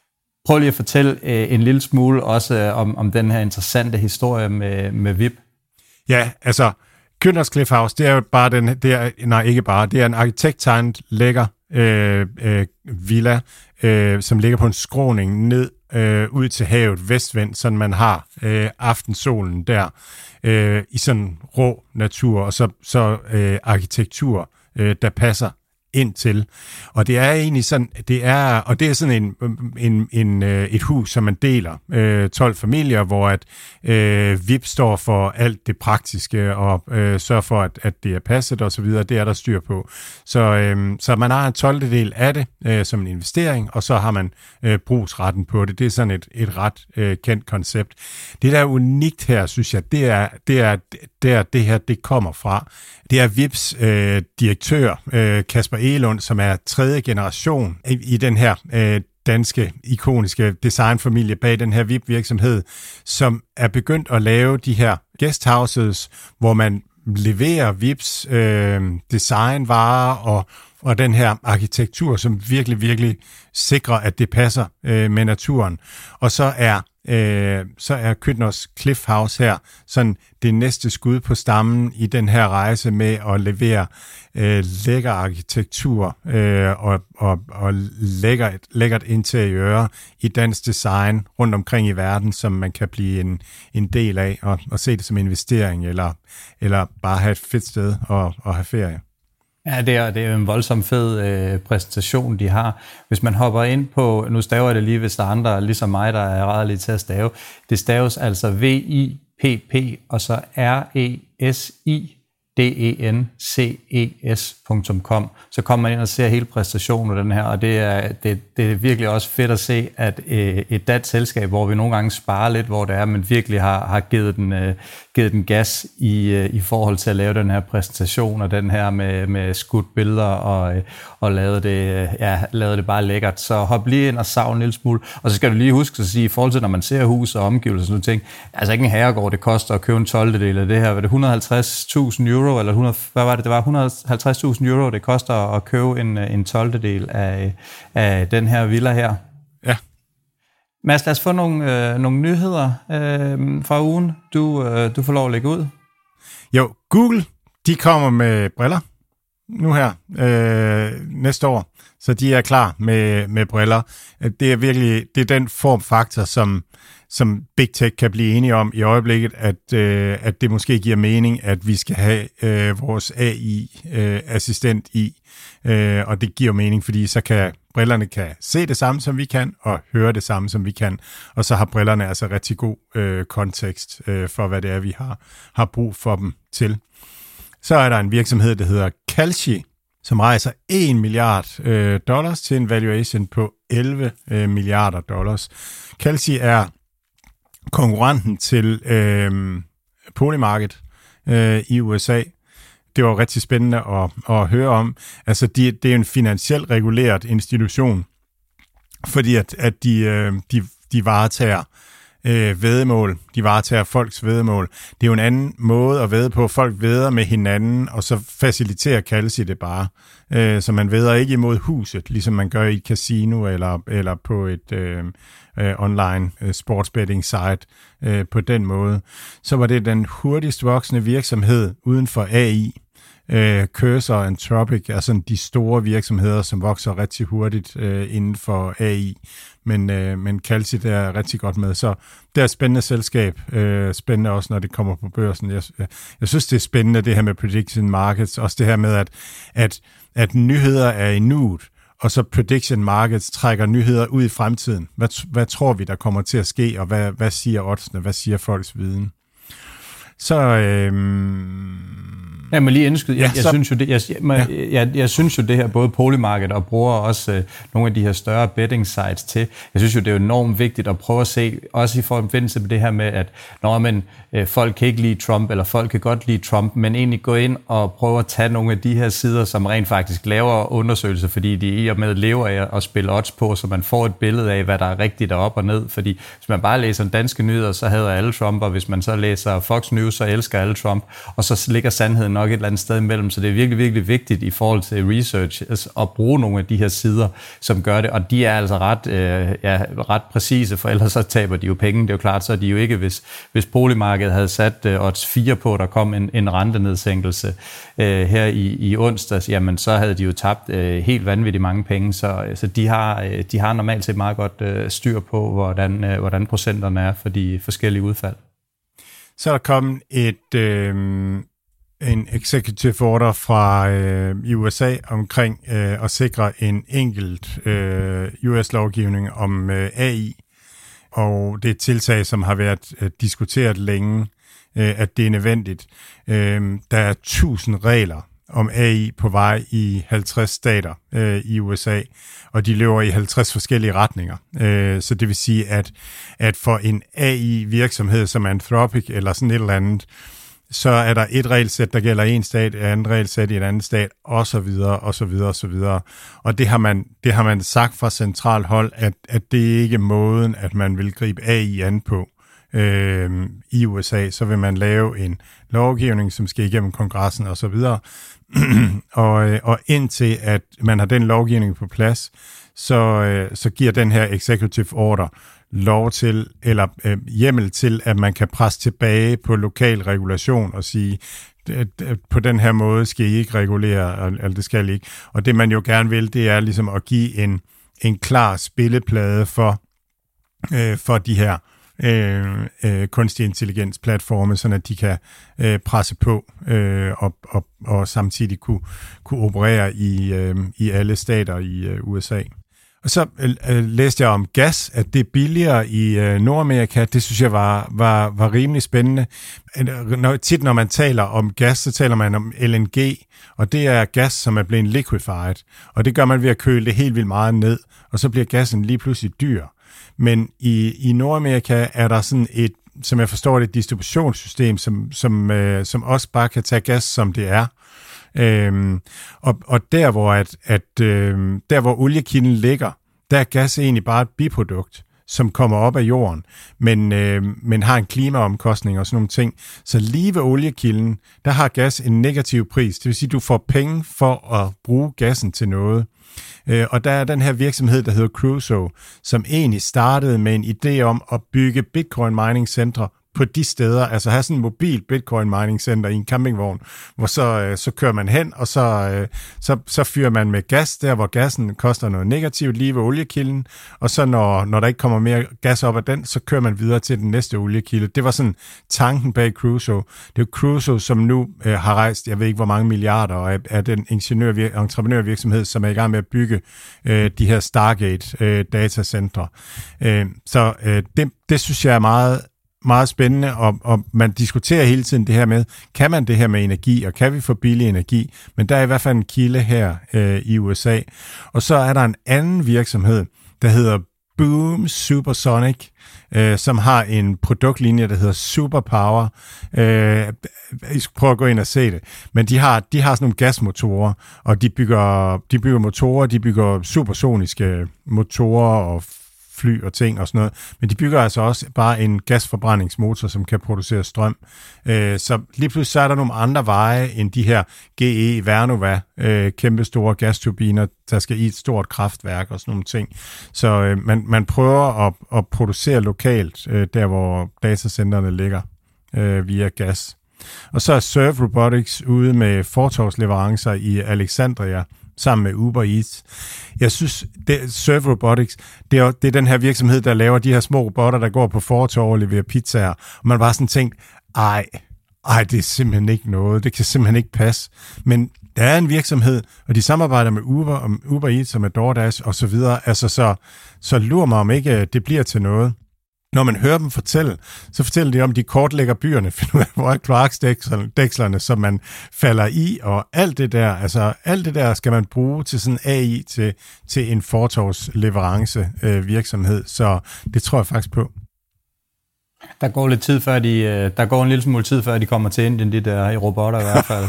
prøv lige at fortælle øh, en lille smule også øh, om, om den her interessante historie med, med V I P. Ja, altså, Kyners Cliff House, det er jo bare den, det er, nej, ikke bare, det er en arkitekttegnet lækker øh, øh, villa, øh, som ligger på en skråning ned øh, ud til havet, vestvendt, sådan man har øh, aftensolen der, øh, i sådan rå natur, og så, så øh, arkitektur, øh, der passer ind til. Og det er egentlig sådan, det er, og det er sådan en, en, en, et hus, som man deler, øh, tolv familier, hvor at øh, V I P står for alt det praktiske, og øh, sørger for, at, at det er passet og så videre, det er der styr på. Så, øh, så man har en tolvte del af det øh, som en investering, og så har man øh, brugsretten på det. Det er sådan et, et ret øh, kendt koncept. Det, der er unikt her, synes jeg, det er, det er der det her, det kommer fra. Det er V I P's øh, direktør, øh, Kasper Egelund, som er tredje generation i, i den her øh, danske, ikoniske designfamilie bag den her V I P-virksomhed, som er begyndt at lave de her guesthouses, hvor man leverer V I P's øh, designvarer og, og den her arkitektur, som virkelig, virkelig sikrer, at det passer øh, med naturen. Og så er Øh, så er Kyners Cliff House her sådan det næste skud på stammen i den her rejse med at levere øh, lækker arkitektur øh, og, og, og lækkert, lækkert interiør i dansk design rundt omkring i verden, som man kan blive en, en del af og, og se det som investering eller, eller bare have et fedt sted at, at have ferie. Ja, det er, det er en voldsom fed øh, præstation, de har. Hvis man hopper ind på, nu staver jeg det lige, hvis der er andre, ligesom mig, der er rædderlige til at stave. Det staves altså V I P P, og så R E S I D E N C E S punktum com. Så kommer man ind og ser hele præstationen af den her, og det er, det, det er virkelig også fedt at se, at øh, et dansk selskab, hvor vi nogle gange sparer lidt, hvor det er, men virkelig har, har givet, den, øh, givet den gas i, øh, i forhold til at lave den her præsentation, og den her med, med skudt billeder, og, øh, og lavet, det, ja, lavet det bare lækkert. Så hop lige ind og savn en lille smule. Og så skal du lige huske at sige, i forhold til, når man ser hus og omgivelser og sådan noget ting, altså ikke en herregård, det koster at købe en tolvte del af det her. Var det et hundrede og halvtreds tusind euro, eller hundrede, hvad var det? Det var et hundrede og halvtreds tusind euro, det koster at købe en, en tolvte del af, af den her villa her. Ja. Mads, lad os få nogle, øh, nogle nyheder øh, fra ugen. Du, øh, du får lov at lægge ud. Jo, Google, de kommer med briller nu her øh, næste år, så de er klar med, med briller. Det er virkelig det er den formfaktor, som, som Big Tech kan blive enige om i øjeblikket, at, øh, at det måske giver mening, at vi skal have øh, vores A I-assistent øh, i, øh, og det giver mening, fordi så kan brillerne kan se det samme, som vi kan, og høre det samme, som vi kan, og så har brillerne altså rigtig god øh, kontekst øh, for, hvad det er, vi har, har brug for dem til. Så er der en virksomhed, der hedder Kalshi, som rejser en milliard øh, dollars til en valuation på elleve øh, milliarder dollars. Kalshi er konkurrenten til øh, Polymarket øh, i U S A. Det var rigtig spændende at, at høre om. Altså, de, det er en finansielt reguleret institution, fordi at, at de, øh, de, de varetager øh, væddemål. De varetager folks væddemål. Det er jo en anden måde at vædde på. Folk vædder med hinanden, og så faciliterer Kalshi det bare. Øh, så man vædder ikke imod huset, ligesom man gør i et casino eller, eller på et øh, øh, online øh, sportsbetting site øh, på den måde. Så var det den hurtigst voksende virksomhed uden for A I. Øh, Cursor og Anthropic er sådan de store virksomheder, som vokser rigtig hurtigt øh, inden for A I. Men, øh, men Kalshi der er rigtig godt med. Så det er et spændende selskab. Øh, spændende også, når det kommer på børsen. Jeg, jeg, jeg synes, det er spændende, det her med prediction markets. Også det her med, at, at, at nyheder er i nuet, og så prediction markets trækker nyheder ud i fremtiden. Hvad, hvad tror vi, der kommer til at ske, og hvad, hvad siger oddsene? Hvad siger folks viden? Så... Øh, Jeg må lige indskyde. Jeg, ja, jeg, så, synes jo det, jeg, jeg, jeg, jeg, jeg synes jo det her, både Polymarket og bruger også øh, nogle af de her større betting sites til. Jeg synes jo, det er enormt vigtigt at prøve at se, også i forbindelse med det her med, at når man, øh, folk kan ikke lide Trump, eller folk kan godt lide Trump, men egentlig gå ind og prøve at tage nogle af de her sider, som rent faktisk laver undersøgelser, fordi de i og med lever af at spille odds på, så man får et billede af, hvad der er rigtigt og op og ned. Fordi hvis man bare læser danske nyheder, så hader alle Trump, og hvis man så læser Fox News, så elsker alle Trump, og så ligger sandheden nok nok et eller andet sted imellem, så det er virkelig, virkelig vigtigt i forhold til research altså at bruge nogle af de her sider, som gør det, og de er altså ret, øh, ja, ret præcise, for ellers så taber de jo penge. Det er jo klart, så er de jo ikke, hvis, hvis boligmarkedet havde sat øh, odds fire på, der kom en, en rentenedsænkelse øh, her i, i onsdags, jamen så havde de jo tabt øh, helt vanvittigt mange penge, så, så de, har, øh, de har normalt set meget godt øh, styr på, hvordan, øh, hvordan procenterne er for de forskellige udfald. Så er der kommet et, øh, en executive order fra øh, i U S A omkring øh, at sikre en enkelt øh, U S-lovgivning om øh, A I, og det er et tiltag, som har været øh, diskuteret længe, øh, at det er nødvendigt. Øh, der er tusind regler om A I på vej i halvtreds stater øh, i U S A, og de løber i halvtreds forskellige retninger. Øh, så det vil sige, at, at for en A I-virksomhed som Anthropic eller sådan et eller andet, så er der et regelsæt, der gælder en stat, et andet regelsæt i en anden stat, og så videre, og så videre, og så videre. Og det har man, det har man sagt fra centralt hold, at, at det ikke er måden, at man vil gribe A I an på. Øh, i U S A, så vil man lave en lovgivning, som skal igennem kongressen og så videre. og, og indtil at man har den lovgivning på plads, så, så giver den her executive order lov til, eller øh, hjemmel til, at man kan presse tilbage på lokal regulation og sige, at, at på den her måde skal I ikke regulere, eller det skal I ikke. Og det man jo gerne vil, det er ligesom at give en, en klar spilleplade for, øh, for de her Øh, øh, kunstig intelligens platforme, så at de kan øh, presse på øh, og, og, og samtidig kunne, kunne operere i, øh, i alle stater i øh, U S A. Og så øh, læste jeg om gas, at det er billigere i øh, Nordamerika. Det synes jeg var, var, var rimelig spændende. Når, tit når man taler om gas, så taler man om L N G, og det er gas, som er blevet liquefied. Og det gør man ved at køle det helt vildt meget ned, og så bliver gassen lige pludselig dyr. Men i, i Nordamerika er der sådan et, som jeg forstår det, et distributionssystem, som, som, øh, som også bare kan tage gas, som det er. Øhm, og, og der, hvor, at, at, øh, der, hvor oliekilden ligger, der er gas egentlig bare et biprodukt, som kommer op af jorden, men, øh, men har en klimaomkostning og sådan nogle ting. Så lige ved oliekilden, der har gas en negativ pris. Det vil sige, at du får penge for at bruge gassen til noget. Og der er den her virksomhed, der hedder Crusoe, som egentlig startede med en idé om at bygge bitcoin mining centre på de steder, altså have sådan en mobil bitcoin mining center i en campingvogn, hvor så, så kører man hen, og så, så, så fyrer man med gas der, hvor gassen koster noget negativt lige ved oliekilden, og så når, når der ikke kommer mere gas op af den, så kører man videre til den næste oliekilde. Det var sådan tanken bag Crusoe. Det er jo Crusoe, som nu øh, har rejst, jeg ved ikke hvor mange milliarder, og er, er den ingeniør- entreprenørvirksomhed, som er i gang med at bygge øh, de her Stargate øh, datacentre. Øh, så øh, det, det synes jeg er meget meget spændende, og, og man diskuterer hele tiden det her med, kan man det her med energi, og kan vi få billig energi? Men der er i hvert fald en kilde her øh, i U S A. Og så er der en anden virksomhed, der hedder Boom Supersonic, øh, som har en produktlinje, der hedder Superpower. Øh, I skal prøve at gå ind og se det. Men de har, de har sådan nogle gasmotorer, og de bygger, de bygger motorer, de bygger supersoniske motorer og fly og ting og sådan noget, men de bygger altså også bare en gasforbrændingsmotor, som kan producere strøm. Øh, så lige pludselig så er der nogle andre veje end de her G E Vernova, øh, kæmpe store gasturbiner, der skal i et stort kraftværk og sådan nogle ting. Så øh, man, man prøver at, at producere lokalt, øh, der hvor datacentrene ligger, øh, via gas. Og så er Serve Robotics ude med fortovsleverancer i Alexandria, sammen med Uber Eats. Jeg synes, det, Serve Robotics, det er, det er den her virksomhed, der laver de her små robotter, der går på fortov og leverer pizzaer. Og man bare sådan tænkt, ej, ej, det er simpelthen ikke noget. Det kan simpelthen ikke passe. Men der er en virksomhed, og de samarbejder med Uber, og Uber Eats og med DoorDash og så videre. Altså, så, så lurer mig om ikke, det bliver til noget. Når man hører dem fortælle, så fortæller de om, de kortlægger byerne, finder ud af, hvor er kloakdækslerne, som man falder i, og alt det der, altså alt det der skal man bruge til sådan A I, til, til en fortovsleverance øh, virksomhed, så det tror jeg faktisk på. Der går lidt tid før de, der går en lille smule tid før de kommer til Indien, de der i robotter i hvert fald.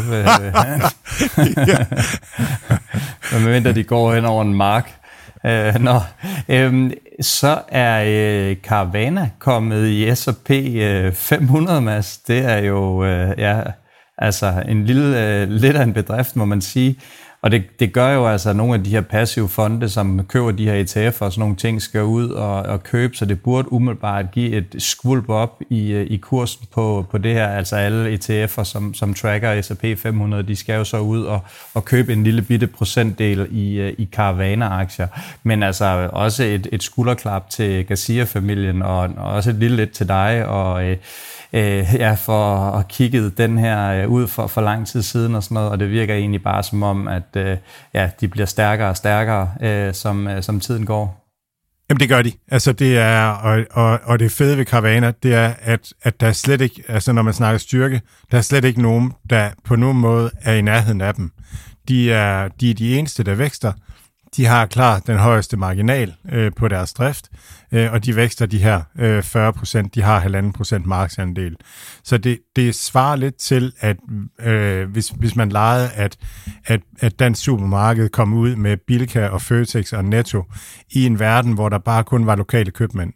Men medmindre de går hen over en mark. Uh, nå, øhm, så er øh, Carvana kommet i S og P øh, fem hundrede, Mads. Det er jo, øh, ja, Altså en lille, øh, lidt af en bedrift, må man sige. Og det, det gør jo altså, at nogle af de her passive fonde, som køber de her E T F'er og sådan nogle ting, skal ud og, og købe, så det burde umiddelbart give et skvulp op i, i kursen på, på det her. Altså alle E T F'er, som, som tracker S og P fem hundrede, de skal jo så ud og, og købe en lille bitte procentdel i, i Caravana-aktier. Men altså også et, et skulderklap til Garcia-familien, og, og også et lille lidt til dig, og øh, øh, ja, for at kigge den her ud for, for lang tid siden og sådan noget, og det virker egentlig bare som om, at øh, ja, de bliver stærkere og stærkere, øh, som, øh, som tiden går. Jamen det gør de. Altså det er, og, og, og det fede ved Caravana, det er, at, at der er slet ikke, altså når man snakker styrke, der er slet ikke nogen, der på nogen måde er i nærheden af dem. De er de, er de eneste, der vækster. De har klart den højeste marginal øh, på deres drift, øh, og de vækster de her øh, fyrre procent, de har halvanden procent markedsandel. Så det, det svarer lidt til, at øh, hvis, hvis man legede, at, at, at dansk supermarked kom ud med Bilka og Føtex og Netto i en verden, hvor der bare kun var lokale købmænd,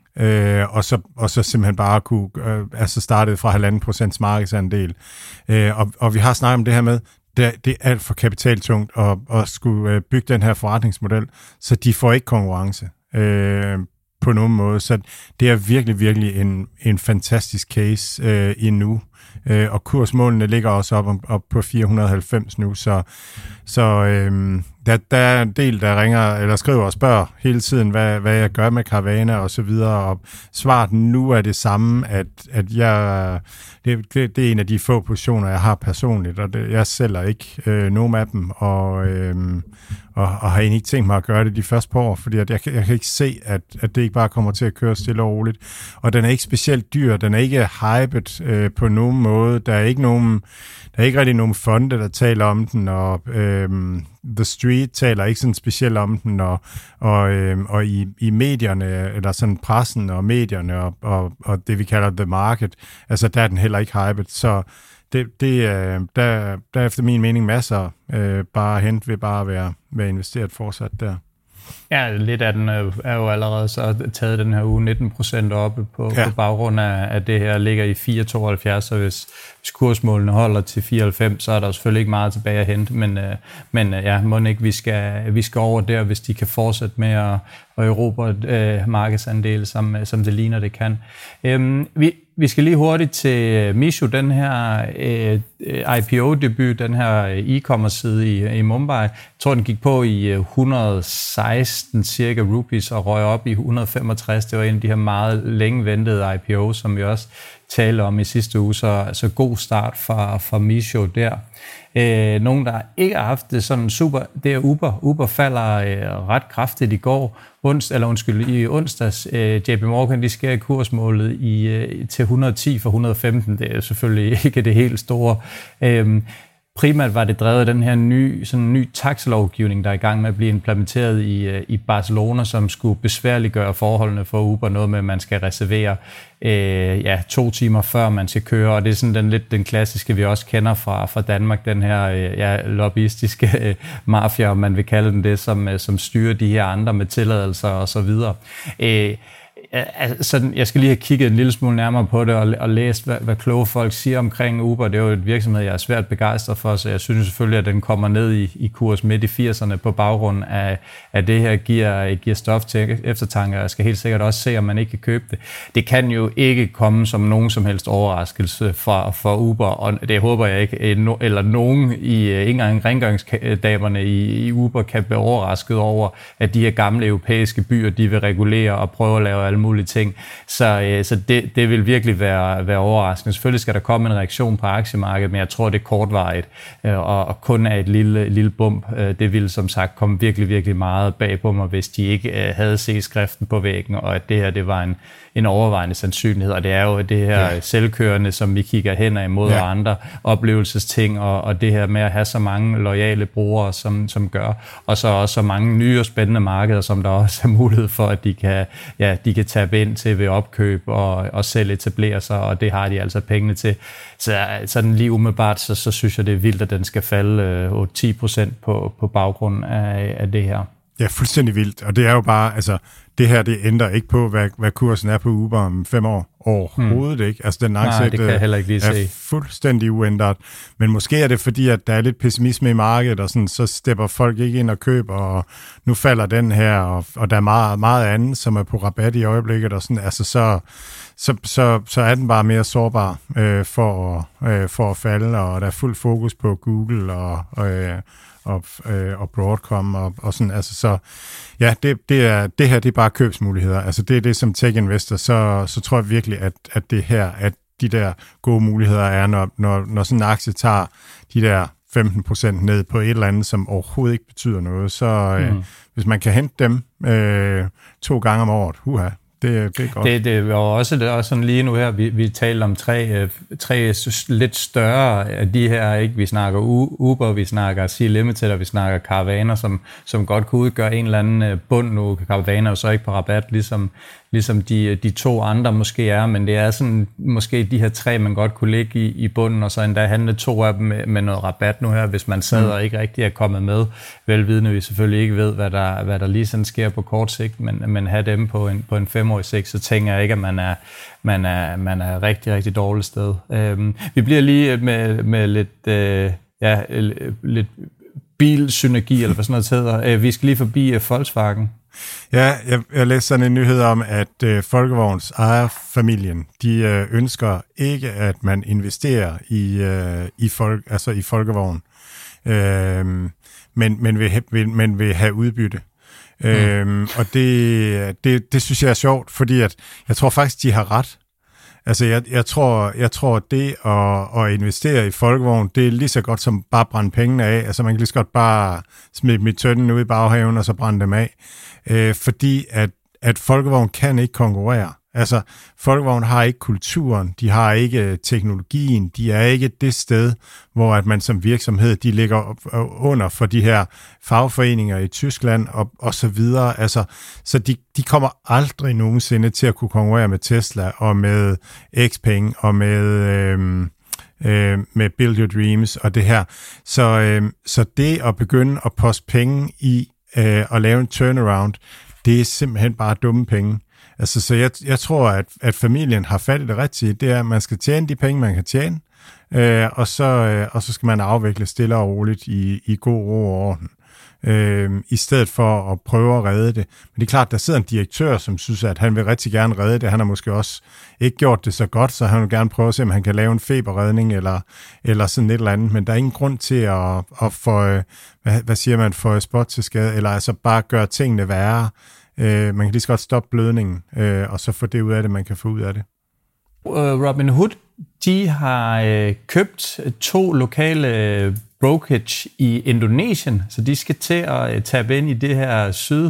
øh, og, så, og så simpelthen bare kunne, øh, altså startede fra halvanden procents markedsandel. Øh, og, og vi har snakket om det her med, Det, det er alt for kapitaltungt at, at skulle bygge den her forretningsmodel, så de får ikke konkurrence øh, på nogen måde. Så det er virkelig, virkelig en, en fantastisk case øh, endnu. Øh, og kursmålene ligger også op, op på fire hundrede og halvfems nu, så, så øh, der, der er en del, der ringer eller skriver og spørger hele tiden, hvad, hvad jeg gør med Caravana og så videre, og svaret nu er det samme, at, at jeg, det, det, det er en af de få positioner, jeg har personligt, og det, jeg sælger ikke øh, nogen af dem, og, øh, og, og har egentlig ikke tænkt mig at gøre det de første par år, fordi at jeg, jeg kan ikke se, at, at det ikke bare kommer til at køre stille og roligt, og den er ikke specielt dyr, den er ikke hyped øh, på nogen måde, der er ikke nogen, der er ikke rigtig nogen fonde, der taler om den, og øhm, The Street taler ikke sådan specielt om den, og, og, øhm, og i, i medierne, eller sådan pressen og medierne, og, og, og det vi kalder the market, altså der er den heller ikke hyped, så det, det øh, der, der er efter min mening masser øh, bare hent ved bare at være, være investeret fortsat der. Ja, lidt af den er jo allerede så taget den her uge nitten procent oppe på, ja. på baggrund af, at det her ligger i fire komma tooghalvfjerds, så hvis, hvis kursmålene holder til fireoghalvfems, så er der selvfølgelig ikke meget tilbage at hente, men, men ja, må ikke, vi skal, vi skal over der, hvis de kan fortsætte med at, at erobre øh, markedsandel, som, som det ligner, det kan. Øhm, vi, vi skal lige hurtigt til Meesho, den her øh, I P O-debut, den her e-commerce-side i, i Mumbai. Jeg tror, den gik på i et hundrede og seksten cirka rupees og røg op i et hundrede og femogtres. Det var en af de her meget længe ventede I P O, som vi også talte om i sidste uge, så altså god start fra, fra Meesho der. Øh, nogen, der ikke har haft det sådan super, det er Uber. Uber falder øh, ret kraftigt i går, ons, eller undskyld, i onsdags. Øh, J P Morgan, de skærer kursmålet i, øh, til et hundrede og ti for et hundrede og femten. Det er selvfølgelig ikke det helt store. Øh, Primært var det drevet af den her nye, sådan ny taxalovgivning, der er i gang med at blive implementeret i, i Barcelona, som skulle besværliggøre forholdene for Uber. Noget med, at man skal reservere øh, ja, to timer før man skal køre. Og det er sådan den, lidt den klassiske, vi også kender fra, fra Danmark, den her øh, ja, lobbyistiske øh, mafia, om man vil kalde den det, som, øh, som styrer de her andre med tilladelser og så videre. Øh, Altså, jeg skal lige have kigget en lille smule nærmere på det og, og læst, hvad, hvad kloge folk siger omkring Uber. Det er jo et virksomhed, jeg er svært begejstret for, så jeg synes selvfølgelig, at den kommer ned i, i kurs midt i firserne på baggrund af, af det her giver, giver stof til eftertanke. Jeg skal helt sikkert også se, om man ikke kan købe det. Det kan jo ikke komme som nogen som helst overraskelse for, for Uber, og det håber jeg ikke, eller nogen i ikke engang rengøringsdamerne i, i Uber kan blive overrasket over, at de her gamle europæiske byer, de vil regulere og prøve at lave alle mulige ting. Så, øh, så det, det vil virkelig være, være overraskende. Selvfølgelig skal der komme en reaktion på aktiemarkedet, men jeg tror, det er kortvarigt, øh, og, og kun er et lille, lille bump. Øh, det ville som sagt komme virkelig, virkelig meget bag på mig, hvis de ikke øh, havde set skriften på væggen, og at det her det var en, en overvejende sandsynlighed. Og det er jo det her ja. selvkørende, som vi kigger hen imod, ja. og andre oplevelsesting, og, og det her med at have så mange loyale brugere, som, som gør, og så også så mange nye og spændende markeder, som der også er mulighed for, at de kan, ja, de kan tabe ind til ved opkøb og, og selv etablere sig, og det har de altså pengene til. Så sådan lige umiddelbart, så, så synes jeg, det er vildt, at den skal falde øh, ti procent på, på baggrund af, af det her. Ja, fuldstændig vildt, og det er jo bare, altså, det her, det ændrer ikke på, hvad, hvad kursen er på Uber om fem år overhovedet mm. ikke. Altså den aktie Nej, det kan jeg heller ikke lige er se. fuldstændig uændret. Men måske er det fordi, at der er lidt pessimisme i markedet, og sådan, så stepper folk ikke ind og køber, og nu falder den her, og, og der er meget, meget andet, som er på rabat i øjeblikket, og sådan, altså så, så, så, så er den bare mere sårbar øh, for, øh, for at falde, og der er fuld fokus på Google og øh, og, øh, og Broadcom og, og sådan, altså så ja, det, det, er, det her det er bare købsmuligheder, altså det er det som tech-investor, så, så tror jeg virkelig, at, at det her, at de der gode muligheder er, når, når, når sådan en aktie tager de der femten procent ned på et eller andet, som overhovedet ikke betyder noget, så øh, mm. hvis man kan hente dem øh, to gange om året, uha, Det, det er godt. Det, det var også, det er også sådan lige nu her, vi, vi taler om tre, tre lidt større af de her, ikke? Vi snakker Uber, vi snakker Sea Limited, og vi snakker Carvana, som, som godt kunne udgøre en eller anden bund nu. Carvana er jo så ikke på rabat, ligesom, ligesom de, de to andre måske er, men det er sådan måske de her tre, man godt kunne ligge i, i bunden, og så endda handle to af dem med, med noget rabat nu her, hvis man sad mm. og ikke rigtig er kommet med. Velvidende, vi selvfølgelig ikke ved, hvad der, hvad der lige sådan sker på kort sigt, men, men have dem på en, på en femårig sigt, så tænker jeg ikke, at man er, man er, man er rigtig, rigtig dårligt sted. Øhm, vi bliver lige med, med lidt, øh, ja, lidt bilsynergi, eller hvad sådan noget hedder. Øh, vi skal lige forbi uh, Volkswagen. Ja, jeg, jeg læste sådan en nyhed om, at øh, Folkevogns ejerfamilien, de øh, ønsker ikke, at man investerer i, øh, i, folk, altså i Folkevogn, øh, men, men, vil, vil, men vil have udbytte. Mm. Øhm, og det, det, det synes jeg er sjovt, fordi at, jeg tror faktisk, de har ret. Altså, jeg, jeg tror, jeg tror, det at, at investere i Folkevogn, det er lige så godt som bare brænde pengene af. Altså, man kan lige så godt bare smide dem i tønden ud i baghaven, og så brænde dem af. Øh, fordi at, at Folkevogn kan ikke konkurrere. Altså, Folkevogn har ikke kulturen, de har ikke teknologien, de er ikke det sted, hvor at man som virksomhed, de ligger under for de her fagforeninger i Tyskland og, og så videre. Altså, så de, de kommer aldrig nogensinde til at kunne konkurrere med Tesla og med Xpeng og med, øh, øh, med Build Your Dreams og det her. Så, øh, så det at begynde at poste penge i øh, at lave en turnaround, det er simpelthen bare dumme penge. Altså, så jeg, jeg tror, at, at familien har fat i det rigtige. Det er, at man skal tjene de penge, man kan tjene, øh, og, så, øh, og så skal man afvikle stille og roligt i, i god ro og orden, øh, i stedet for at prøve at redde det. Men det er klart, der sidder en direktør, som synes, at han vil rigtig gerne redde det. Han har måske også ikke gjort det så godt, så han vil gerne prøve at se, om han kan lave en feberredning eller, eller sådan et eller andet. Men der er ingen grund til at, at få, hvad, hvad siger man, få spot til skade, eller altså bare gøre tingene værre. Uh, man kan lige så godt stoppe blødningen, uh, og så få det ud af det, man kan få ud af det. Uh, Robinhood, de har uh, købt to lokale uh, brokerage i Indonesien, så de skal til at uh, tabe ind i det her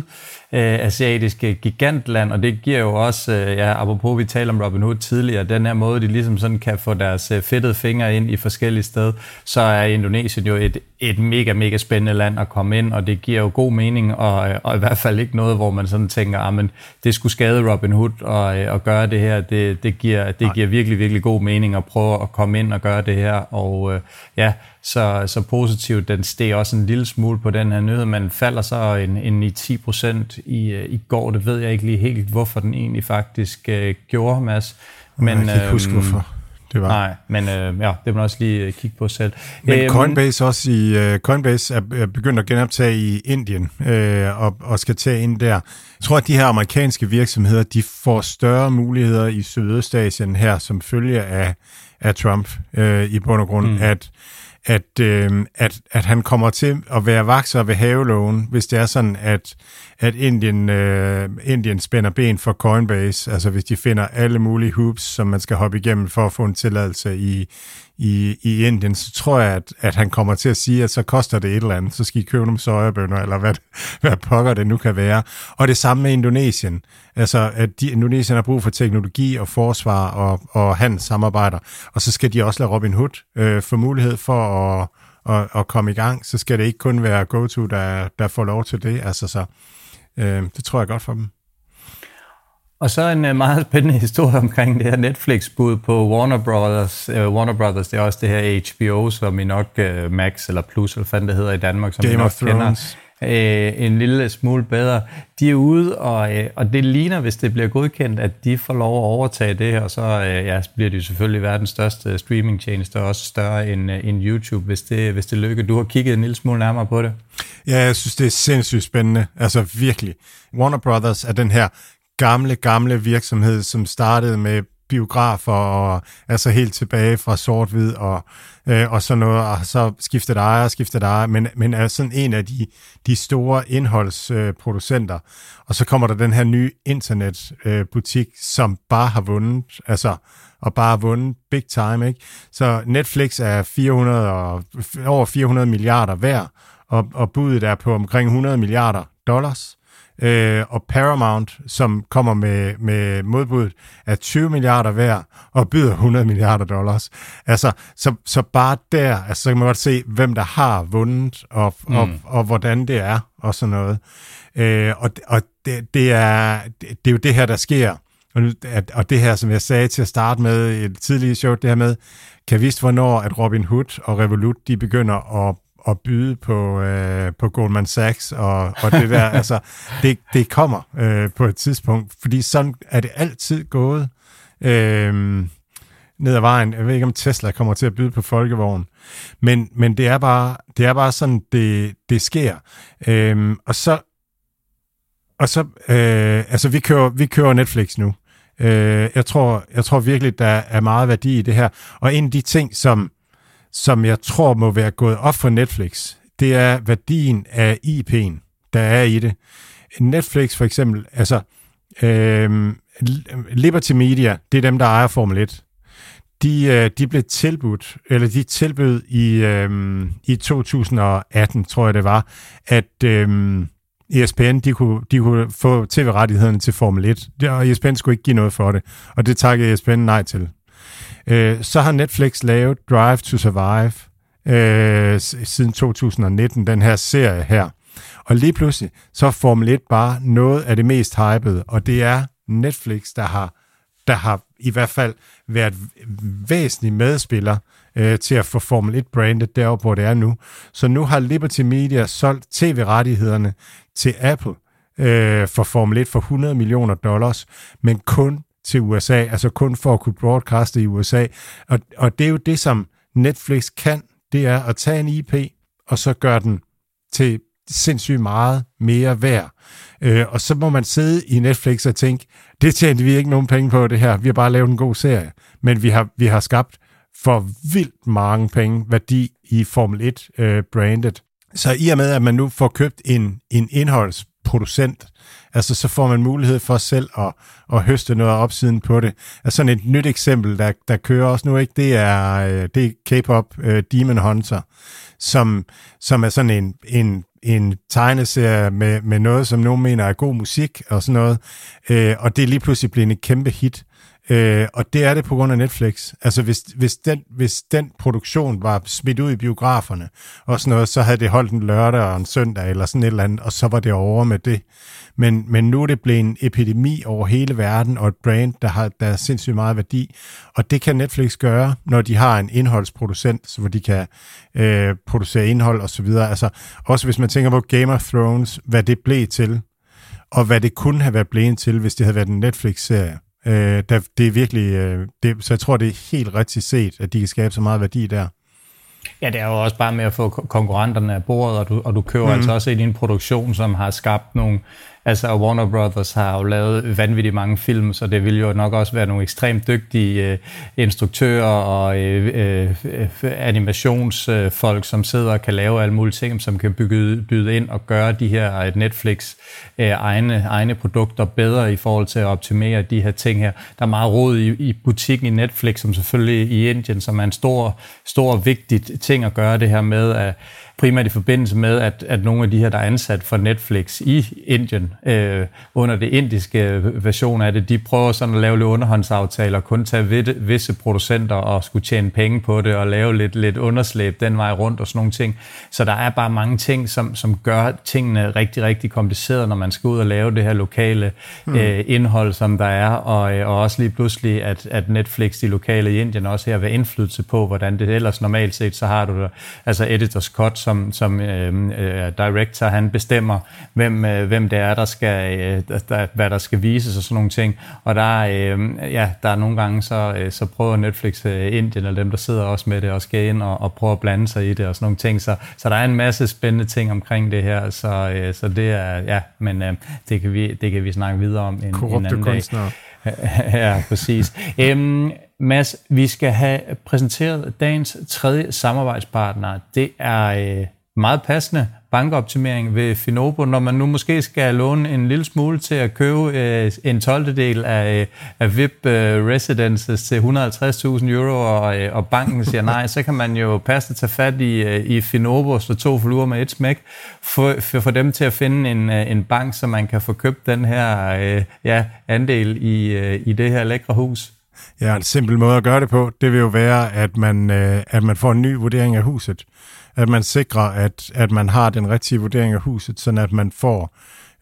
sydasiatiske uh, gigantland, og det giver jo også, uh, ja, apropos vi talte om Robinhood tidligere, den her måde, de ligesom sådan kan få deres uh, fedtede fingre ind i forskellige steder, så er Indonesien jo et, et mega, mega spændende land at komme ind, og det giver jo god mening, og, og i hvert fald ikke noget, hvor man sådan tænker, ah, men det skulle skade Robinhood og, og gøre det her, det, det, giver, det giver virkelig, virkelig god mening at prøve at komme ind og gøre det her, og uh, ja, så, så positivt, den steg også en lille smule på den her nyhed, men falder så en, en i ti procent i, i går, det ved jeg ikke lige helt, hvorfor den egentlig faktisk uh, gjorde, Mads. Men, jeg kan ikke huske, hvorfor det var. Nej, men øh, ja, det må man også lige kigge på selv. Men æm, Coinbase også i uh, Coinbase er, er begyndt at genoptage i Indien øh, og, og skal tage ind der. Jeg tror, at de her amerikanske virksomheder, de får større muligheder i Sydøstasien her, som følge af, af Trump øh, i bund og grund, mm. at At, øh, at, at han kommer til at være vakser ved havelågen, hvis det er sådan, at, at Indien, øh, Indien spænder ben for Coinbase, altså hvis de finder alle mulige hoops, som man skal hoppe igennem for at få en tilladelse i, i, i Indien, så tror jeg, at, at han kommer til at sige, at så koster det et eller andet, så skal I købe nogle sojabønner, eller hvad, hvad pokker det nu kan være. Og det samme med Indonesien. Altså, at de, Indonesien har brug for teknologi og forsvar og, og handelssamarbejder, og så skal de også lade Robinhood øh, få mulighed for at, at, at komme i gang. Så skal det ikke kun være GoTo, der, der får lov til det. Altså, så øh, det tror jeg godt for dem. Og så en uh, meget spændende historie omkring det her Netflix-bud på Warner Brothers. Uh, Warner Brothers, det er også det her H B O, som I nok uh, Max eller Plus, eller hvad det hedder i Danmark, som Game I nok of Thrones. kender. øh, en lille smule bedre. De er ude, og, øh, og det ligner, hvis det bliver godkendt, at de får lov at overtage det her, og så øh, ja, bliver det jo selvfølgelig verdens største streamingtjeneste, også større end, øh, end YouTube, hvis det, hvis det lykkes. Du har kigget en lille smule nærmere på det. Ja, jeg synes, det er sindssygt spændende. Altså virkelig. Warner Brothers er den her gamle, gamle virksomhed, som startede med biografer, og altså helt tilbage fra sort-hvid og, øh, og sådan noget, og så skiftet ejer, skiftet ejer, men, men er sådan en af de, de store indholdsproducenter. Øh, og så kommer der den her nye internetbutik, øh, som bare har vundet, altså, og bare har vundet big time, ikke? Så Netflix er fire hundrede og, over fire hundrede milliarder hver, og, og budet er på omkring hundrede milliarder dollars. Øh, og Paramount, som kommer med, med modbuddet, er tyve milliarder hver, og byder hundrede milliarder dollars. Altså, så, så bare der, altså, så kan man godt se, hvem der har vundet, og, mm. og, og hvordan det er, og sådan noget. Øh, og og det, det, er, det, det er jo det her, der sker. Og, og det her, som jeg sagde til at starte med i et tidligere show, det her med, kan vise, hvornår at Robin Hood og Revolut, de begynder at at byde på, øh, på Goldman Sachs, og, og det der, altså, det, det kommer øh, på et tidspunkt, fordi sådan er det altid gået øh, ned ad vejen. Jeg ved ikke, om Tesla kommer til at byde på folkevogn, men, men det er bare, det er bare sådan, det, det sker. Øh, og så, og så øh, altså, vi kører, vi kører Netflix nu. Øh, jeg tror, jeg tror virkelig, der er meget værdi i det her, og en af de ting, som som jeg tror må være gået op for Netflix, det er værdien af I P'en, der er i det. Netflix for eksempel, altså øh, Liberty Media, det er dem, der ejer Formel et. De, øh, de blev tilbudt, eller de tilbød i, øh, i to tusind og atten, tror jeg det var, at øh, E S P N, de kunne, de kunne få tv-rettighederne til Formel et, og E S P N skulle ikke give noget for det, og det takkede E S P N nej til. Så har Netflix lavet Drive to Survive øh, siden to tusind og nitten, den her serie her. Og lige pludselig, så er Formel et bare noget af det mest hypede, og det er Netflix, der har, der har i hvert fald været væsentlig medspiller øh, til at få Formel et-brandet deroppe, hvor det er nu. Så nu har Liberty Media solgt tv-rettighederne til Apple øh, for Formel et for hundrede millioner dollars, men kun til U S A, altså kun for at kunne broadcaste i U S A. Og, og det er jo det, som Netflix kan, det er at tage en I P, og så gøre den til sindssygt meget mere værd. Øh, og så må man sidde i Netflix og tænke, det tjente vi ikke nogen penge på det her, vi har bare lavet en god serie, men vi har, vi har skabt for vildt mange penge værdi i Formel et-brandet. Øh, så i og med, at man nu får købt en, en indholdsproducent, altså så får man mulighed for selv at, at høste noget af opsiden på det. Altså sådan et nyt eksempel, der, der kører også nu, ikke, det er, det er K-pop uh, Demon Hunter, som, som er sådan en, en, en tegneserie med, med noget, som nogen mener er god musik og sådan noget, uh, og det er lige pludselig blevet et kæmpe hit. Uh, og det er det på grund af Netflix. Altså hvis, hvis, den, hvis den produktion var smidt ud i biograferne og sådan noget, så havde det holdt en lørdag og en søndag eller sådan et eller andet, og så var det over med det. Men, men nu er det blevet en epidemi over hele verden, og et brand, der har der er sindssygt meget værdi. Og det kan Netflix gøre, når de har en indholdsproducent, så hvor de kan øh, producere indhold og så videre. Altså, også hvis man tænker på Game of Thrones, hvad det blev til, og hvad det kunne have været blevet til, hvis det havde været en Netflix-serie. Øh, der, det er virkelig, øh, det, så jeg tror, det er helt rigtigt set, at de kan skabe så meget værdi der. Ja, det er jo også bare med at få konkurrenterne af bordet, og du, og du køber mm. altså også ind i en produktion, som har skabt nogle... Altså, Warner Brothers har jo lavet vanvittigt mange film, så det vil jo nok også være nogle ekstremt dygtige øh, instruktører og øh, øh, animationsfolk, som sidder og kan lave alle mulige ting, som kan bygge, byde ind og gøre de her Netflix øh, egne, egne produkter bedre i forhold til at optimere de her ting her. Der er meget rod i, i butikken i Netflix, som selvfølgelig i Indien, som er en stor, stor vigtig ting at gøre det her med, at primært i forbindelse med, at, at nogle af de her, der er ansat for Netflix i Indien, øh, under det indiske version af det, de prøver sådan at lave lidt underhåndsaftaler, kun tage visse producenter og skulle tjene penge på det, og lave lidt, lidt underslæb den vej rundt og sådan nogle ting. Så der er bare mange ting, som, som gør tingene rigtig, rigtig komplicerede, når man skal ud og lave det her lokale mm. øh, indhold, som der er, og, og også lige pludselig, at, at Netflix, de lokale i Indien, også her vil indflydelse på, hvordan det ellers normalt set, så har du der, altså editors cut, som, som øh, øh, director, han bestemmer, hvem, øh, hvem det er, der skal, øh, der, hvad der skal vises og sådan nogle ting. Og der, øh, ja, der er nogle gange, så, øh, så prøver Netflix øh, Indien, eller dem, der sidder også med det, og skal ind og, og prøve at blande sig i det og sådan nogle ting. Så, så der er en masse spændende ting omkring det her, så, øh, så det er, ja, men øh, det, kan vi, det kan vi snakke videre om en, en anden kunstner. dag. Ja, præcis. Øhm, Mads, vi skal have præsenteret dagens tredje samarbejdspartner. Det er øh, meget passende bankoptimering ved Finobo, når man nu måske skal låne en lille smule til at købe øh, en tolvtedel af, af V I P øh, Residences til et hundrede og halvtreds tusind euro, og, øh, og banken siger nej, så kan man jo passende tage fat i, øh, i Finobo, så to fluer med et smæk, for, for, for dem til at finde en, en bank, så man kan få købt den her øh, ja, andel i, øh, i det her lækre hus. Ja, en simpel måde at gøre det på, det vil jo være, at man, øh, at man får en ny vurdering af huset. At man sikrer, at, at man har den rigtige vurdering af huset, sådan at man får,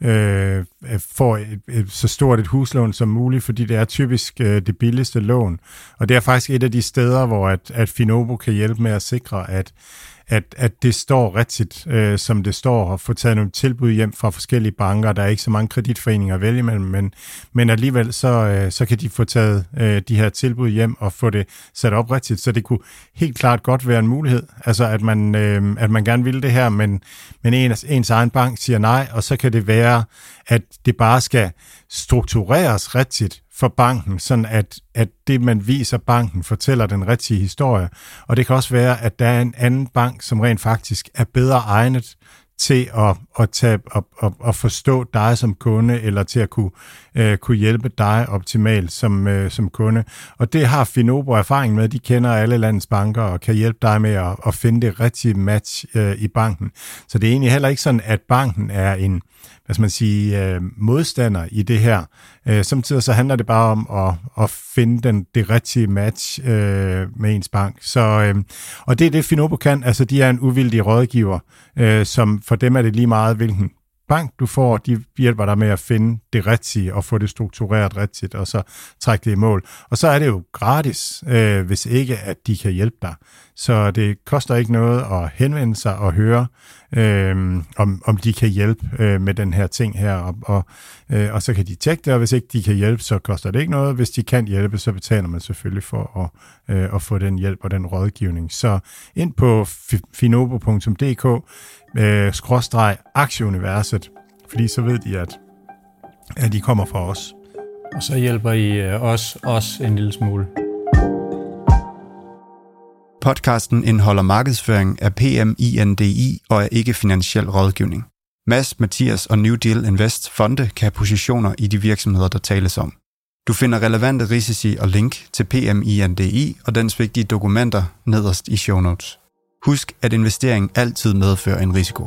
øh, får et, et, så stort et huslån som muligt, fordi det er typisk øh, det billigste lån. Og det er faktisk et af de steder, hvor at, at Finobo kan hjælpe med at sikre, at At, at det står rigtigt, øh, som det står, og få taget nogle tilbud hjem fra forskellige banker. Der er ikke så mange kreditforeninger at vælge mellem, men, men alligevel så, øh, så kan de få taget øh, de her tilbud hjem og få det sat op rigtigt. Så det kunne helt klart godt være en mulighed, altså at man, øh, at man gerne vil det her, men, men ens, ens egen bank siger nej, og så kan det være, at det bare skal struktureres rigtigt for banken, sådan at, at det, man viser banken, fortæller den rigtige historie. Og det kan også være, at der er en anden bank, som rent faktisk er bedre egnet til at, at, tage, at, at, at forstå dig som kunde, eller til at kunne, uh, kunne hjælpe dig optimalt som, uh, som kunde. Og det har Finobo erfaring med. De kender alle landets banker og kan hjælpe dig med at, at finde det rigtige match uh, i banken. Så det er egentlig heller ikke sådan, at banken er en hvad skal man sige, øh, modstander i det her. Øh, samtidig så handler det bare om at, at finde den, det rigtige match øh, med ens bank. Så, øh, og det er det, Finobo kan. Altså, de er en uvildig rådgiver, øh, som for dem er det lige meget, hvilken bank du får. De hjælper dig med at finde det rigtige og få det struktureret rigtigt, og så trække det i mål. Og så er det jo gratis, øh, hvis ikke, at de kan hjælpe dig. Så det koster ikke noget at henvende sig og høre, øh, om, om de kan hjælpe øh, med den her ting her, og, og, øh, og så kan de tjekke det, og hvis ikke de kan hjælpe, så koster det ikke noget. Hvis de kan hjælpe, så betaler man selvfølgelig for at, øh, at få den hjælp og den rådgivning. Så ind på finobo punktum d k øh, skråstreg aktieuniverset, fordi så ved de, at, at de kommer fra os. Og så hjælper I øh, os, os en lille smule. Podcasten indeholder markedsføring af P M I N D I og er ikke finansiel rådgivning. Mads, Mathias og New Deal Invest fonde kan have positioner i de virksomheder, der tales om. Du finder relevante risici og link til P M I N D I og dens vigtige dokumenter nederst i show notes. Husk, at investering altid medfører en risiko.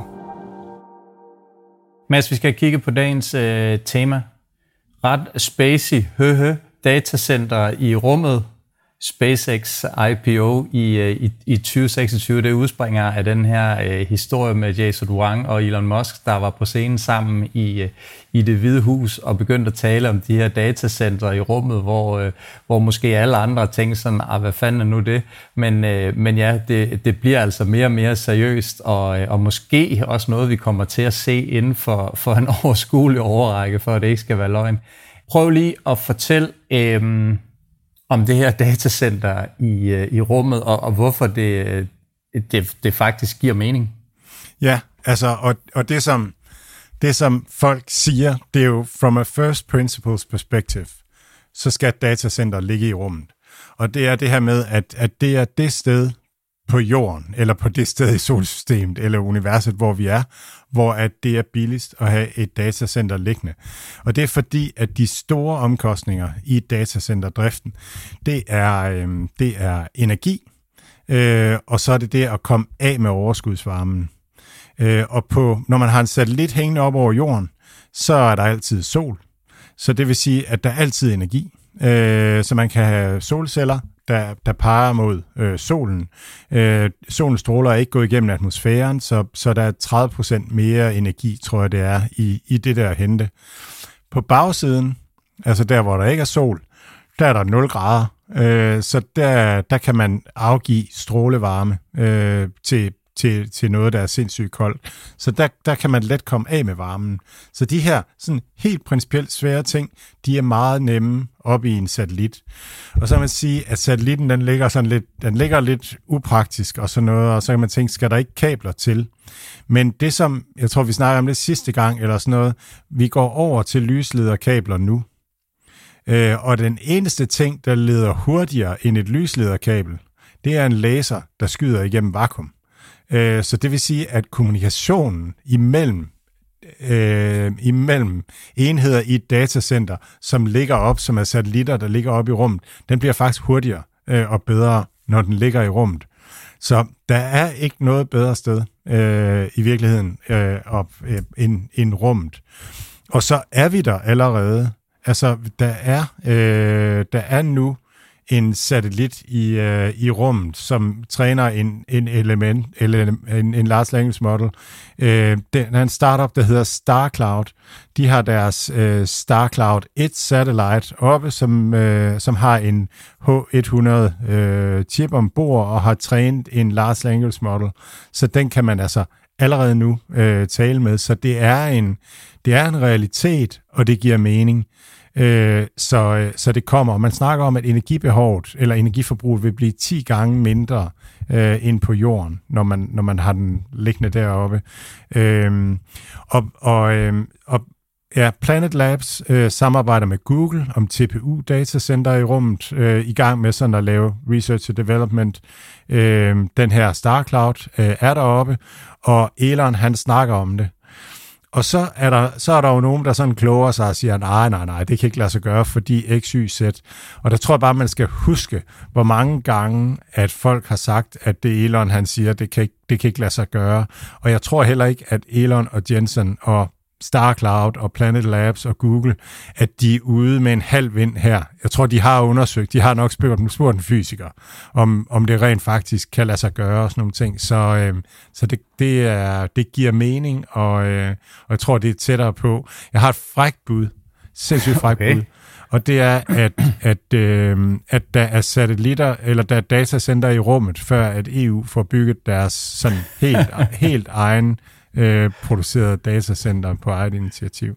Mads, vi skal kigge på dagens øh, tema. Ret spacey, høhø, datacenter i rummet. SpaceX I P O i, i, i tyve seksogtyve, det udspringer af den her øh, historie med Jason Wang og Elon Musk, der var på scenen sammen i, øh, i Det Hvide Hus og begyndte at tale om de her datacenter i rummet, hvor, øh, hvor måske alle andre tænkte sådan, ah, hvad fanden er nu det? Men, øh, men ja, det, det bliver altså mere og mere seriøst, og, øh, og måske også noget, vi kommer til at se inden for, for en overskuelig overrække, for at det ikke skal være løgn. Prøv lige at fortælle Øh, om det her datacenter i, i rummet, og, og hvorfor det, det, det faktisk giver mening. Ja, altså, og, og det, som, det som folk siger, det er jo from a first principles perspective, så skal et datacenter ligge i rummet. Og det er det her med, at, at det er det sted på jorden, eller på det sted i solsystemet, eller universet, hvor vi er, hvor at det er billigst at have et datacenter liggende. Og det er fordi, at de store omkostninger i datacenterdriften, det er, øh, det er energi, øh, og så er det det at komme af med overskudsvarmen. Øh, og på, når man har en satellit hængende op over jorden, så er der altid sol. Så det vil sige, at der er altid energi. Øh, så man kan have solceller, der, der peger mod øh, solen. Øh, solens stråler er ikke gået igennem atmosfæren, så, så der er tredive procent mere energi, tror jeg det er, i, i det der hente. På bagsiden, altså der hvor der ikke er sol, der er der nul grader, øh, så der, der kan man afgive strålevarme øh, til, til, til noget, der er sindssygt koldt. Så der, der kan man let komme af med varmen. Så de her sådan helt principielt svære ting, de er meget nemme op i en satellit. Og så kan man sige, at satellitten den ligger, sådan lidt, den ligger lidt upraktisk og sådan noget, og så kan man tænke, skal der ikke kabler til? Men det som, jeg tror vi snakker om det sidste gang, eller sådan noget, vi går over til lyslederkabler nu. Øh, og den eneste ting, der leder hurtigere end et lyslederkabel, det er en laser, der skyder igennem vakuum. Øh, så det vil sige, at kommunikationen imellem, øh, imellem enheder i et datacenter, som ligger op, som er satellitter, der ligger op i rummet, den bliver faktisk hurtigere øh, og bedre, når den ligger i rummet. Så der er ikke noget bedre sted øh, i virkeligheden øh, op, øh, end, end rummet. Og så er vi der allerede. Altså, der er, øh, der er nu en satellit i, øh, i rummet, som træner en, en element, eller en, en large language model. Øh, den er en startup, der hedder StarCloud. De har deres øh, StarCloud et satellite oppe, som, øh, som har en H hundrede øh, chip ombord og har trænet en large language model. Så den kan man altså allerede nu øh, tale med. Så det er en, det er en realitet, og det giver mening. Øh, så, så det kommer. Man snakker om, at energibehovet eller energiforbruget vil blive ti gange mindre øh, end på jorden, når man, når man har den liggende deroppe. Øh, og, og, øh, og ja, Planet Labs øh, samarbejder med Google om T P U-datacenter i rummet, øh, i gang med sådan at lave research and development. Øh, den her StarCloud øh, er deroppe, og Elon han snakker om det. Og så er, der, så er der jo nogen, der sådan kloger sig og siger, nej, nej, nej, det kan ikke lade sig gøre, fordi X, Y, Z. Og der tror jeg bare, man skal huske, hvor mange gange, at folk har sagt, at det Elon, han siger, det kan, ikke, det kan ikke lade sig gøre. Og jeg tror heller ikke, at Elon og Jensen og StarCloud og Planet Labs og Google, at de er ude med en halv vind her. Jeg tror, de har undersøgt, de har nok spurgt, spurgt en fysiker, om, om det rent faktisk kan lade sig gøre og sådan nogle ting. Så, øh, så det, det, er, det giver mening, og, øh, og jeg tror, det er tættere på. Jeg har et frækt bud, sindssygt frækt okay. bud, og det er, at, at, øh, at der er satellitter, eller der er datacenter i rummet, før at E U får bygget deres sådan helt, helt egen Øh, produceret datacenter på eget initiativ.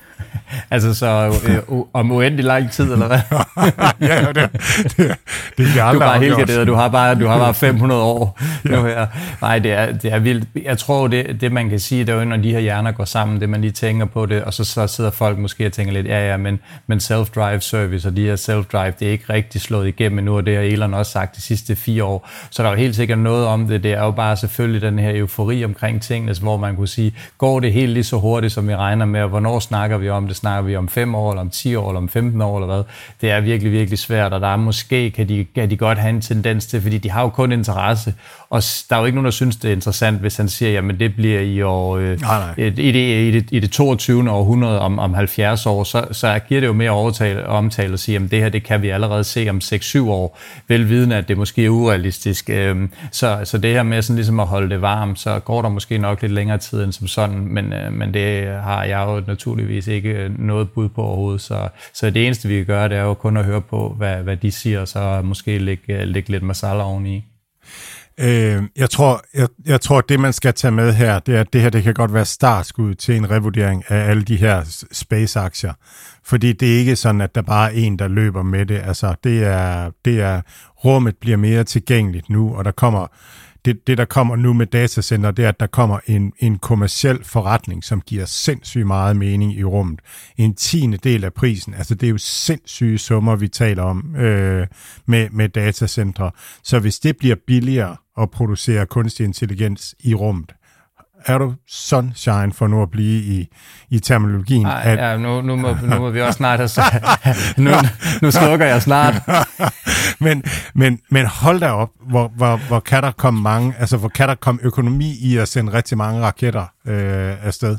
Altså så øh, om uendelig lang tid, eller hvad? Ja, det, det, det er aldrig. Du er bare helt garderet, du har bare, du har bare fem hundrede år ja. nu her. Nej, det er, det er vildt. Jeg tror, det, det man kan sige, det er jo, når de her hjerner går sammen, det man lige tænker på det, og så, så sidder folk måske og tænker lidt, ja, ja, men, men self-drive service og de her self-drive, det er ikke rigtig slået igennem endnu, og det har Elon også sagt de sidste fire år. Så der er jo helt sikkert noget om det. Det er jo bare selvfølgelig den her eufori omkring tingene, hvor man kunne sige, går det helt lige så hurtigt, som vi regner med, og hvornår snakker vi om det? Snakker vi om fem år, eller om ti år, eller om femten år, eller hvad? Det er virkelig, virkelig svært, og der er måske, kan de, kan de godt have en tendens til, fordi de har jo kun interesse, og der er jo ikke nogen, der synes, det er interessant, hvis han siger, jamen det bliver i år, øh, nej, nej. I, det, i, det, i det toogtyvende århundrede om, om halvfjerds år, så, så giver det jo mere overtale, omtale at sige, jamen det her, det kan vi allerede se om seks syv år, velvidende, at det måske er urealistisk. Øh, så, så det her med sådan ligesom at holde det varmt, så går der måske nok lidt længere tid end som sådan, men, øh, men det har jeg jo naturligvis ikke noget bud på overhovedet, så, så det eneste, vi kan gøre, det er jo kun at høre på, hvad, hvad de siger, og så måske lægge, lægge lidt masala oveni. Øh, jeg, tror, jeg, jeg tror, det man skal tage med her, det er, at det her det kan godt være startskud til en revurdering af alle de her space-aktier. Fordi det er ikke sådan, at der bare er en, der løber med det. Altså, det er, det er, rummet bliver mere tilgængeligt nu, og der kommer Det, det, der kommer nu med datacenter, det er, at der kommer en, en kommerciel forretning, som giver sindssygt meget mening i rummet. En tiende del af prisen. Altså, det er jo sindssyge summer, vi taler om øh, med, med datacentre. Så hvis det bliver billigere at producere kunstig intelligens i rummet, er du sunshine for nu at blive i, i terminologien? Ej, at... ja, nu, nu, må, nu må vi også snart have... nu, nu slukker jeg snart. men, men, men hold da op, hvor, hvor, hvor kan der komme mange, altså hvor kan der komme økonomi i at sende rigtig mange raketter øh, afsted?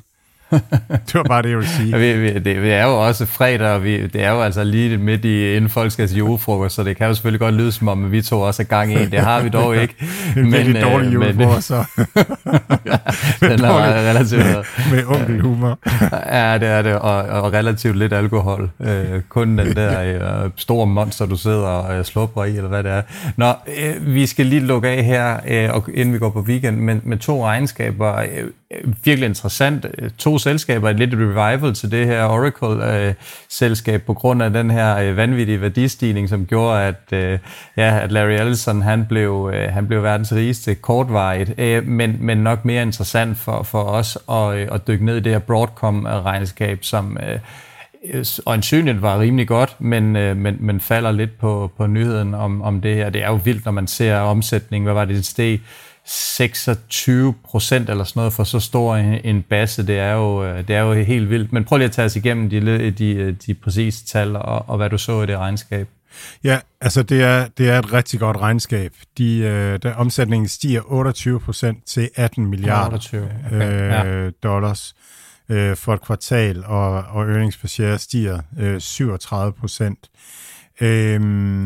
Det var bare det, jeg ville sige. Vi, vi, det er jo også fredag, og vi, det er jo altså lige midt i, inden folk skal til julefrokost, så det kan jo selvfølgelig godt lyde som om, at vi to også er gang i en. Det har vi dog ikke. Det er en virkelig dårlig julefrokost, så. Den er relativt... Med onkelhumor. Ja, det er det, og, og relativt lidt alkohol. Øh, kun den der øh, store monster, du sidder og øh, slupper i, eller hvad det er. Nå, øh, vi skal lige lukke af her, øh, og, inden vi går på weekend, med, med to regnskaber. Øh, virkelig interessant. To selskaber, et lidt revival til det her Oracle-selskab, øh, på grund af den her øh, vanvittige værdistigning, som gjorde, at, øh, ja, at Larry Ellison, han blev, øh, han blev verdens rigeste kortvarigt, øh, men, men nok mere interessant for, for os at, øh, at dykke ned i det her Broadcom-regnskab, som øh, øjensynligt var rimelig godt, men, øh, men, men falder lidt på, på nyheden om, om det her. Det er jo vildt, når man ser omsætningen. Hvad var det, det steg? seksogtyve procent eller sådan noget for så stor en, en base. Det er, jo, det er jo helt vildt. Men prøv lige at tage os igennem de, de, de præcise tal, og, og hvad du så i det regnskab. Ja, altså det er, det er et rigtig godt regnskab. De, øh, der omsætningen stiger otteogtyve procent til atten milliarder otteogtyve. Okay. Øh, ja. dollars øh, for et kvartal, og, og earnings per share stiger øh, syvogtredive procent. Øh,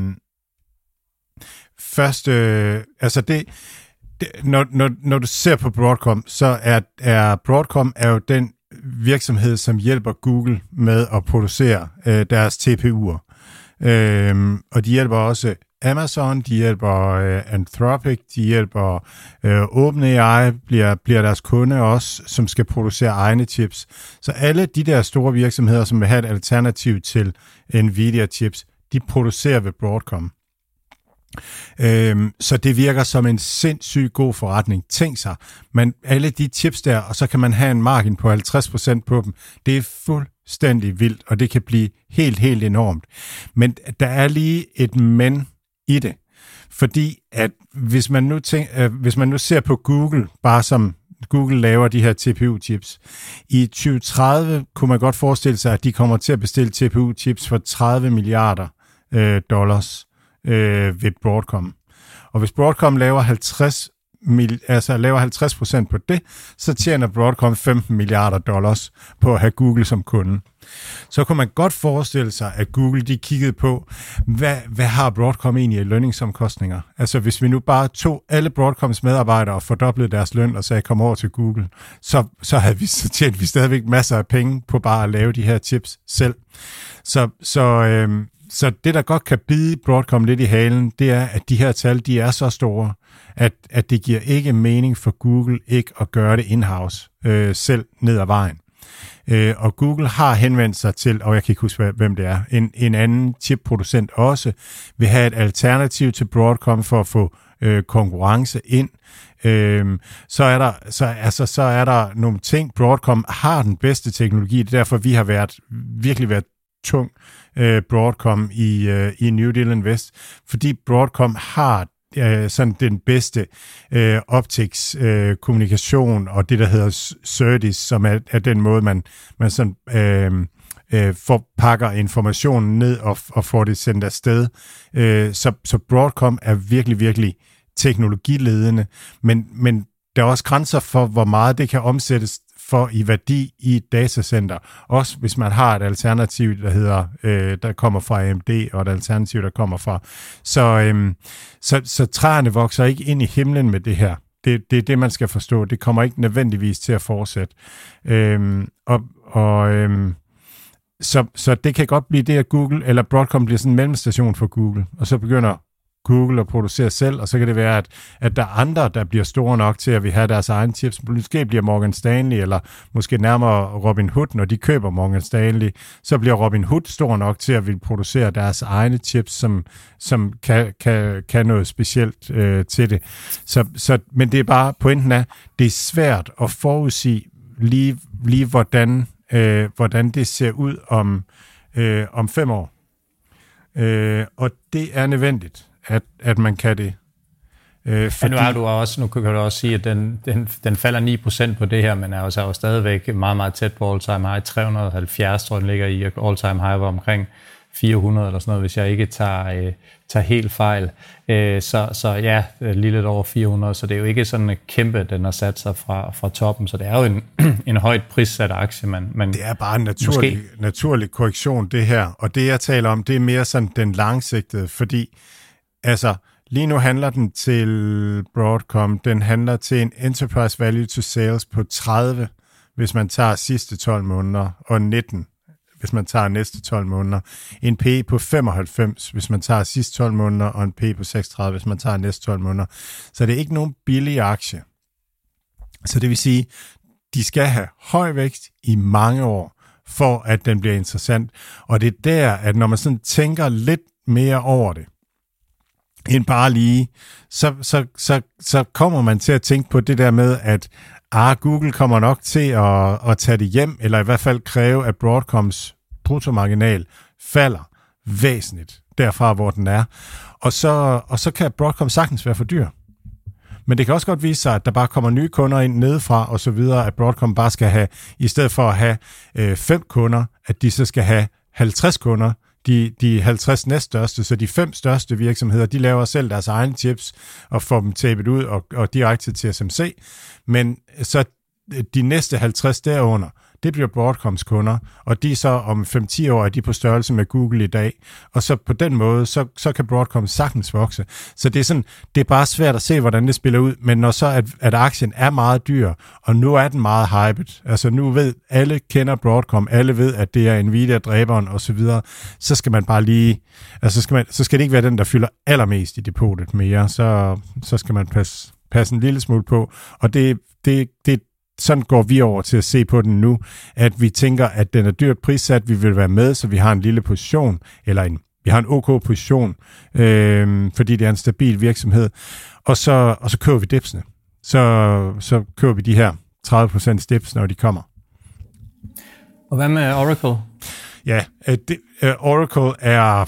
først, øh, altså det Når, når, når du ser på Broadcom, så er, er Broadcom er jo den virksomhed, som hjælper Google med at producere øh, deres T P U'er. Øhm, og de hjælper også Amazon, de hjælper øh, Anthropic, de hjælper øh, OpenAI, bliver, bliver deres kunde også, som skal producere egne chips. Så alle de der store virksomheder, som vil have et alternativ til Nvidia-chips, de producerer ved Broadcom. Øhm, så det virker som en sindssygt god forretning. Tænk sig, men alle de chips der, og så kan man have en margin på halvtreds procent på dem. Det er fuldstændig vildt, og det kan blive helt, helt enormt. Men der er lige et men i det, fordi at hvis man nu, tænk, øh, hvis man nu ser på Google, bare som Google laver de her T P U-chips, i tyve tredive kunne man godt forestille sig, at de kommer til at bestille T P U-chips for tredive milliarder øh, dollars Øh, ved Broadcom. Og hvis Broadcom laver halvtreds, mil, altså laver halvtreds procent på det, så tjener Broadcom femten milliarder dollars på at have Google som kunde. Så kunne man godt forestille sig, at Google de kiggede på, hvad, hvad har Broadcom egentlig i lønningsomkostninger? Altså hvis vi nu bare tog alle Broadcoms medarbejdere og fordoblede deres løn og sagde, kom over til Google, så, så havde vi så tjent vi stadigvæk masser af penge på bare at lave de her chips selv. Så, så øh, Så det, der godt kan bide Broadcom lidt i halen, det er, at de her tal, de er så store, at, at det giver ikke mening for Google ikke at gøre det in-house øh, selv ned ad vejen. Øh, og Google har henvendt sig til, og jeg kan ikke huske, hvem det er, en, en anden chipproducent også, vil have et alternativ til Broadcom for at få øh, konkurrence ind. Øh, så, er der, så, altså, så er der nogle ting. Broadcom har den bedste teknologi, det er derfor, vi har været, virkelig været tung Broadcom i, uh, i New Deal Invest, fordi Broadcom har uh, sådan den bedste uh, optics uh, kommunikation og det, der hedder S E R D I S, som er, er den måde, man, man sådan, uh, uh, forpakker informationen ned og, og får det sendt afsted. Uh, så, så Broadcom er virkelig, virkelig teknologiledende, men, men der er også grænser for, hvor meget det kan omsættes for i værdi i et datacenter. Også hvis man har et alternativ, der hedder, øh, der kommer fra A M D, og et alternativ, der kommer fra. Så, øh, så, så træerne vokser ikke ind i himlen med det her. Det, det er det, man skal forstå. Det kommer ikke nødvendigvis til at fortsætte. Øh, og og øh, så, så det kan godt blive det, at Google eller Broadcom bliver sådan en mellemstation for Google, og så begynder Google at producere selv, og så kan det være, at, at der er andre, der bliver store nok til, at vi har deres egne chips. Måske bliver Morgan Stanley, eller måske nærmere Robin Hood, når de køber Morgan Stanley, så bliver Robin Hood stor nok til at ville producere deres egne chips, som, som kan, kan, kan noget specielt øh, til det. Så, så, men det er bare, pointen er, det er svært at forudsige lige, lige hvordan, øh, hvordan det ser ud om, øh, om fem år. Øh, og det er nødvendigt, at, at man kan det. Øh, fordi... ja, nu, er du også, nu kan du også sige, at den, den, den falder ni procent på det her, men er jo, så er jo stadigvæk meget, meget tæt på all-time high. tre hundrede og halvfjerds, tror jeg, den ligger i all-time high, var omkring fire hundrede eller sådan noget, hvis jeg ikke tager, øh, tager helt fejl. Øh, så, så ja, lige lidt over fire hundrede, så det er jo ikke sådan en kæmpe, den har sat sig fra, fra toppen, så det er jo en, en højt prissat aktie. Man, man det er bare en naturlig, naturlig korrektion, det her, og det jeg taler om, det er mere sådan den langsigtede, fordi altså lige nu handler den til Broadcom, den handler til en enterprise value to sales på tredive, hvis man tager sidste tolv måneder, og nitten, hvis man tager næste tolv måneder. En P E på femoghalvfems, hvis man tager sidste tolv måneder, og en P E på seksogtredive, hvis man tager næste tolv måneder. Så det er ikke nogen billig aktie. Så det vil sige, de skal have høj vækst i mange år, for at den bliver interessant. Og det er der, at når man sådan tænker lidt mere over det, end bare lige, så, så, så, så kommer man til at tænke på det der med, at ah, Google kommer nok til at, at tage det hjem, eller i hvert fald kræve, at Broadcoms bruttomarginal falder væsentligt derfra, hvor den er. Og så, og så kan Broadcom sagtens være for dyr. Men det kan også godt vise sig, at der bare kommer nye kunder ind nedefra, og så videre, at Broadcom bare skal have, i stedet for at have øh, fem kunder, at de så skal have halvtreds kunder, De, de halvtreds næststørste, så de fem største virksomheder, de laver selv deres egne chips og får dem tabet ud og, og direkte til T S M C. Men så de næste halvtreds derunder, det bliver Broadcoms kunder, og de er så om fem til ti år, er de på størrelse med Google i dag, og så på den måde, så, så kan Broadcom sagtens vokse. Så det er, sådan, det er bare svært at se, hvordan det spiller ud, men når så, at, at aktien er meget dyr, og nu er den meget hyped, altså nu ved, alle kender Broadcom, alle ved, at det er Nvidia-dræberen og så videre, så skal man bare lige, altså skal man, så skal det ikke være den, der fylder allermest i depotet mere, så, så skal man passe, passe en lille smule på, og det, det, det sådan går vi over til at se på den nu, at vi tænker, at den er dyrt prissat, vi vil være med, så vi har en lille position, eller en, vi har en OK position, øh, fordi det er en stabil virksomhed, og så, og så køber vi dipsene. Så, så køber vi de her tredive procent dips, når de kommer. Og hvad med Oracle? Ja, det, Oracle er...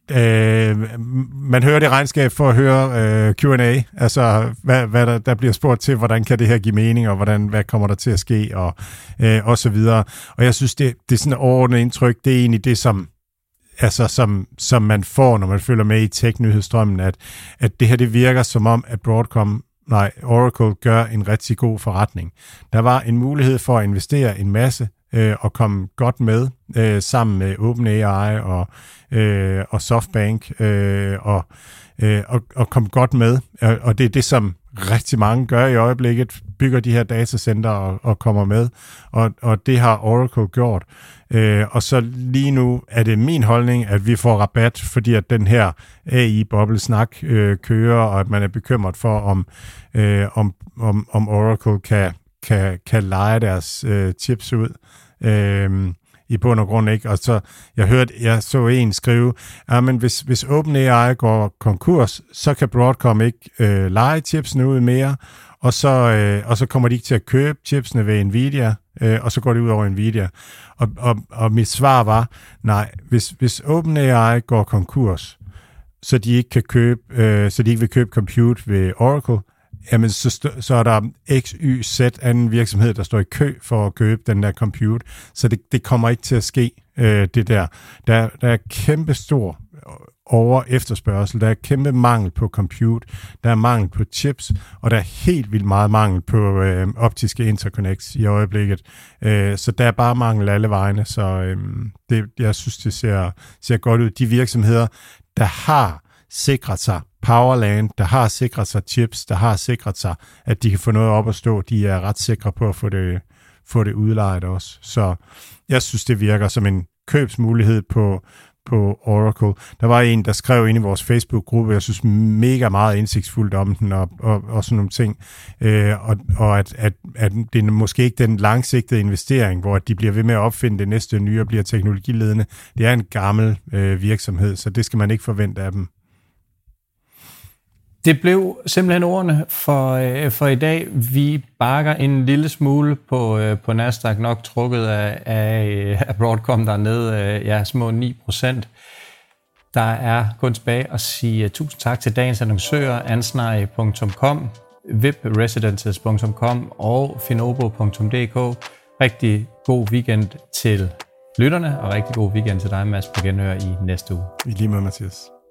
Øh, man hører det regnskab for at høre øh, Q and A, altså hvad, hvad der, der bliver spurgt til, hvordan kan det her give mening, og hvordan, hvad kommer der til at ske, og, øh, og så videre. Og jeg synes, det, det er sådan et overordnet indtryk, det er egentlig det, som, altså, som, som man får, når man følger med i tech-nyhedsstrømmen, at, at det her, det virker som om, at Broadcom, nej, Oracle gør en rigtig god forretning. Der var en mulighed for at investere en masse, øh, og komme godt med, øh, sammen med OpenAI og Øh, og Softbank, øh, og, øh, og, og kom godt med. Og, og det er det, som rigtig mange gør i øjeblikket, bygger de her datacenter og, og kommer med. Og, og det har Oracle gjort. Øh, og så lige nu er det min holdning, at vi får rabat, fordi at den her A I-boblesnak øh, kører, og at man er bekymret for, om, øh, om, om, om Oracle kan, kan, kan lege deres øh, chips ud. Øh, i bund og grund ikke, og så jeg hørte, jeg så en skrive, at men hvis, hvis OpenAI går konkurs, så kan Broadcom ikke øh, lege chipsene ud mere, og så, øh, og så kommer de ikke til at købe chipsene ved Nvidia, øh, og så går det ud over Nvidia. Og, og, og mit svar var, nej, hvis, hvis OpenAI går konkurs, så de ikke kan købe, øh, så de ikke vil købe compute ved Oracle, jamen så, så er der X, Y, Z anden virksomhed, der står i kø for at købe den der compute, så det, det kommer ikke til at ske, øh, det der. Der, der er kæmpe stor over efterspørgsel, der er kæmpe mangel på compute, der er mangel på chips, og der er helt vildt meget mangel på øh, optiske interconnects i øjeblikket. Øh, så der er bare mangel alle vegne, så øh, det, jeg synes, det ser, ser godt ud. De virksomheder, der har sikret sig Powerland, der har sikret sig chips, der har sikret sig, at de kan få noget op at stå, de er ret sikre på at få det, få det udlejet også. Så jeg synes, det virker som en købsmulighed på, på Oracle. Der var en, der skrev ind i vores Facebook-gruppe, jeg synes mega meget indsigtsfuldt om den, og, og, og sådan nogle ting, øh, og, og at, at, at det er måske ikke den langsigtede investering, hvor de bliver ved med at opfinde det næste nye og bliver teknologiledende. Det er en gammel øh, virksomhed, så det skal man ikke forvente af dem. Det blev simpelthen ordene for, øh, for i dag. Vi bakker en lille smule på, øh, på Nasdaq, nok trukket af, af, af Broadcom dernede, øh, ja, små ni procent. Der er kun tilbage at sige uh, tusind tak til dagens annoncører, ansnai punktum com, vipresidences punktum com og finobo punktum d k. Rigtig god weekend til lytterne, og rigtig god weekend til dig, Mads, på genhør i næste uge. I lige måde, Mathias.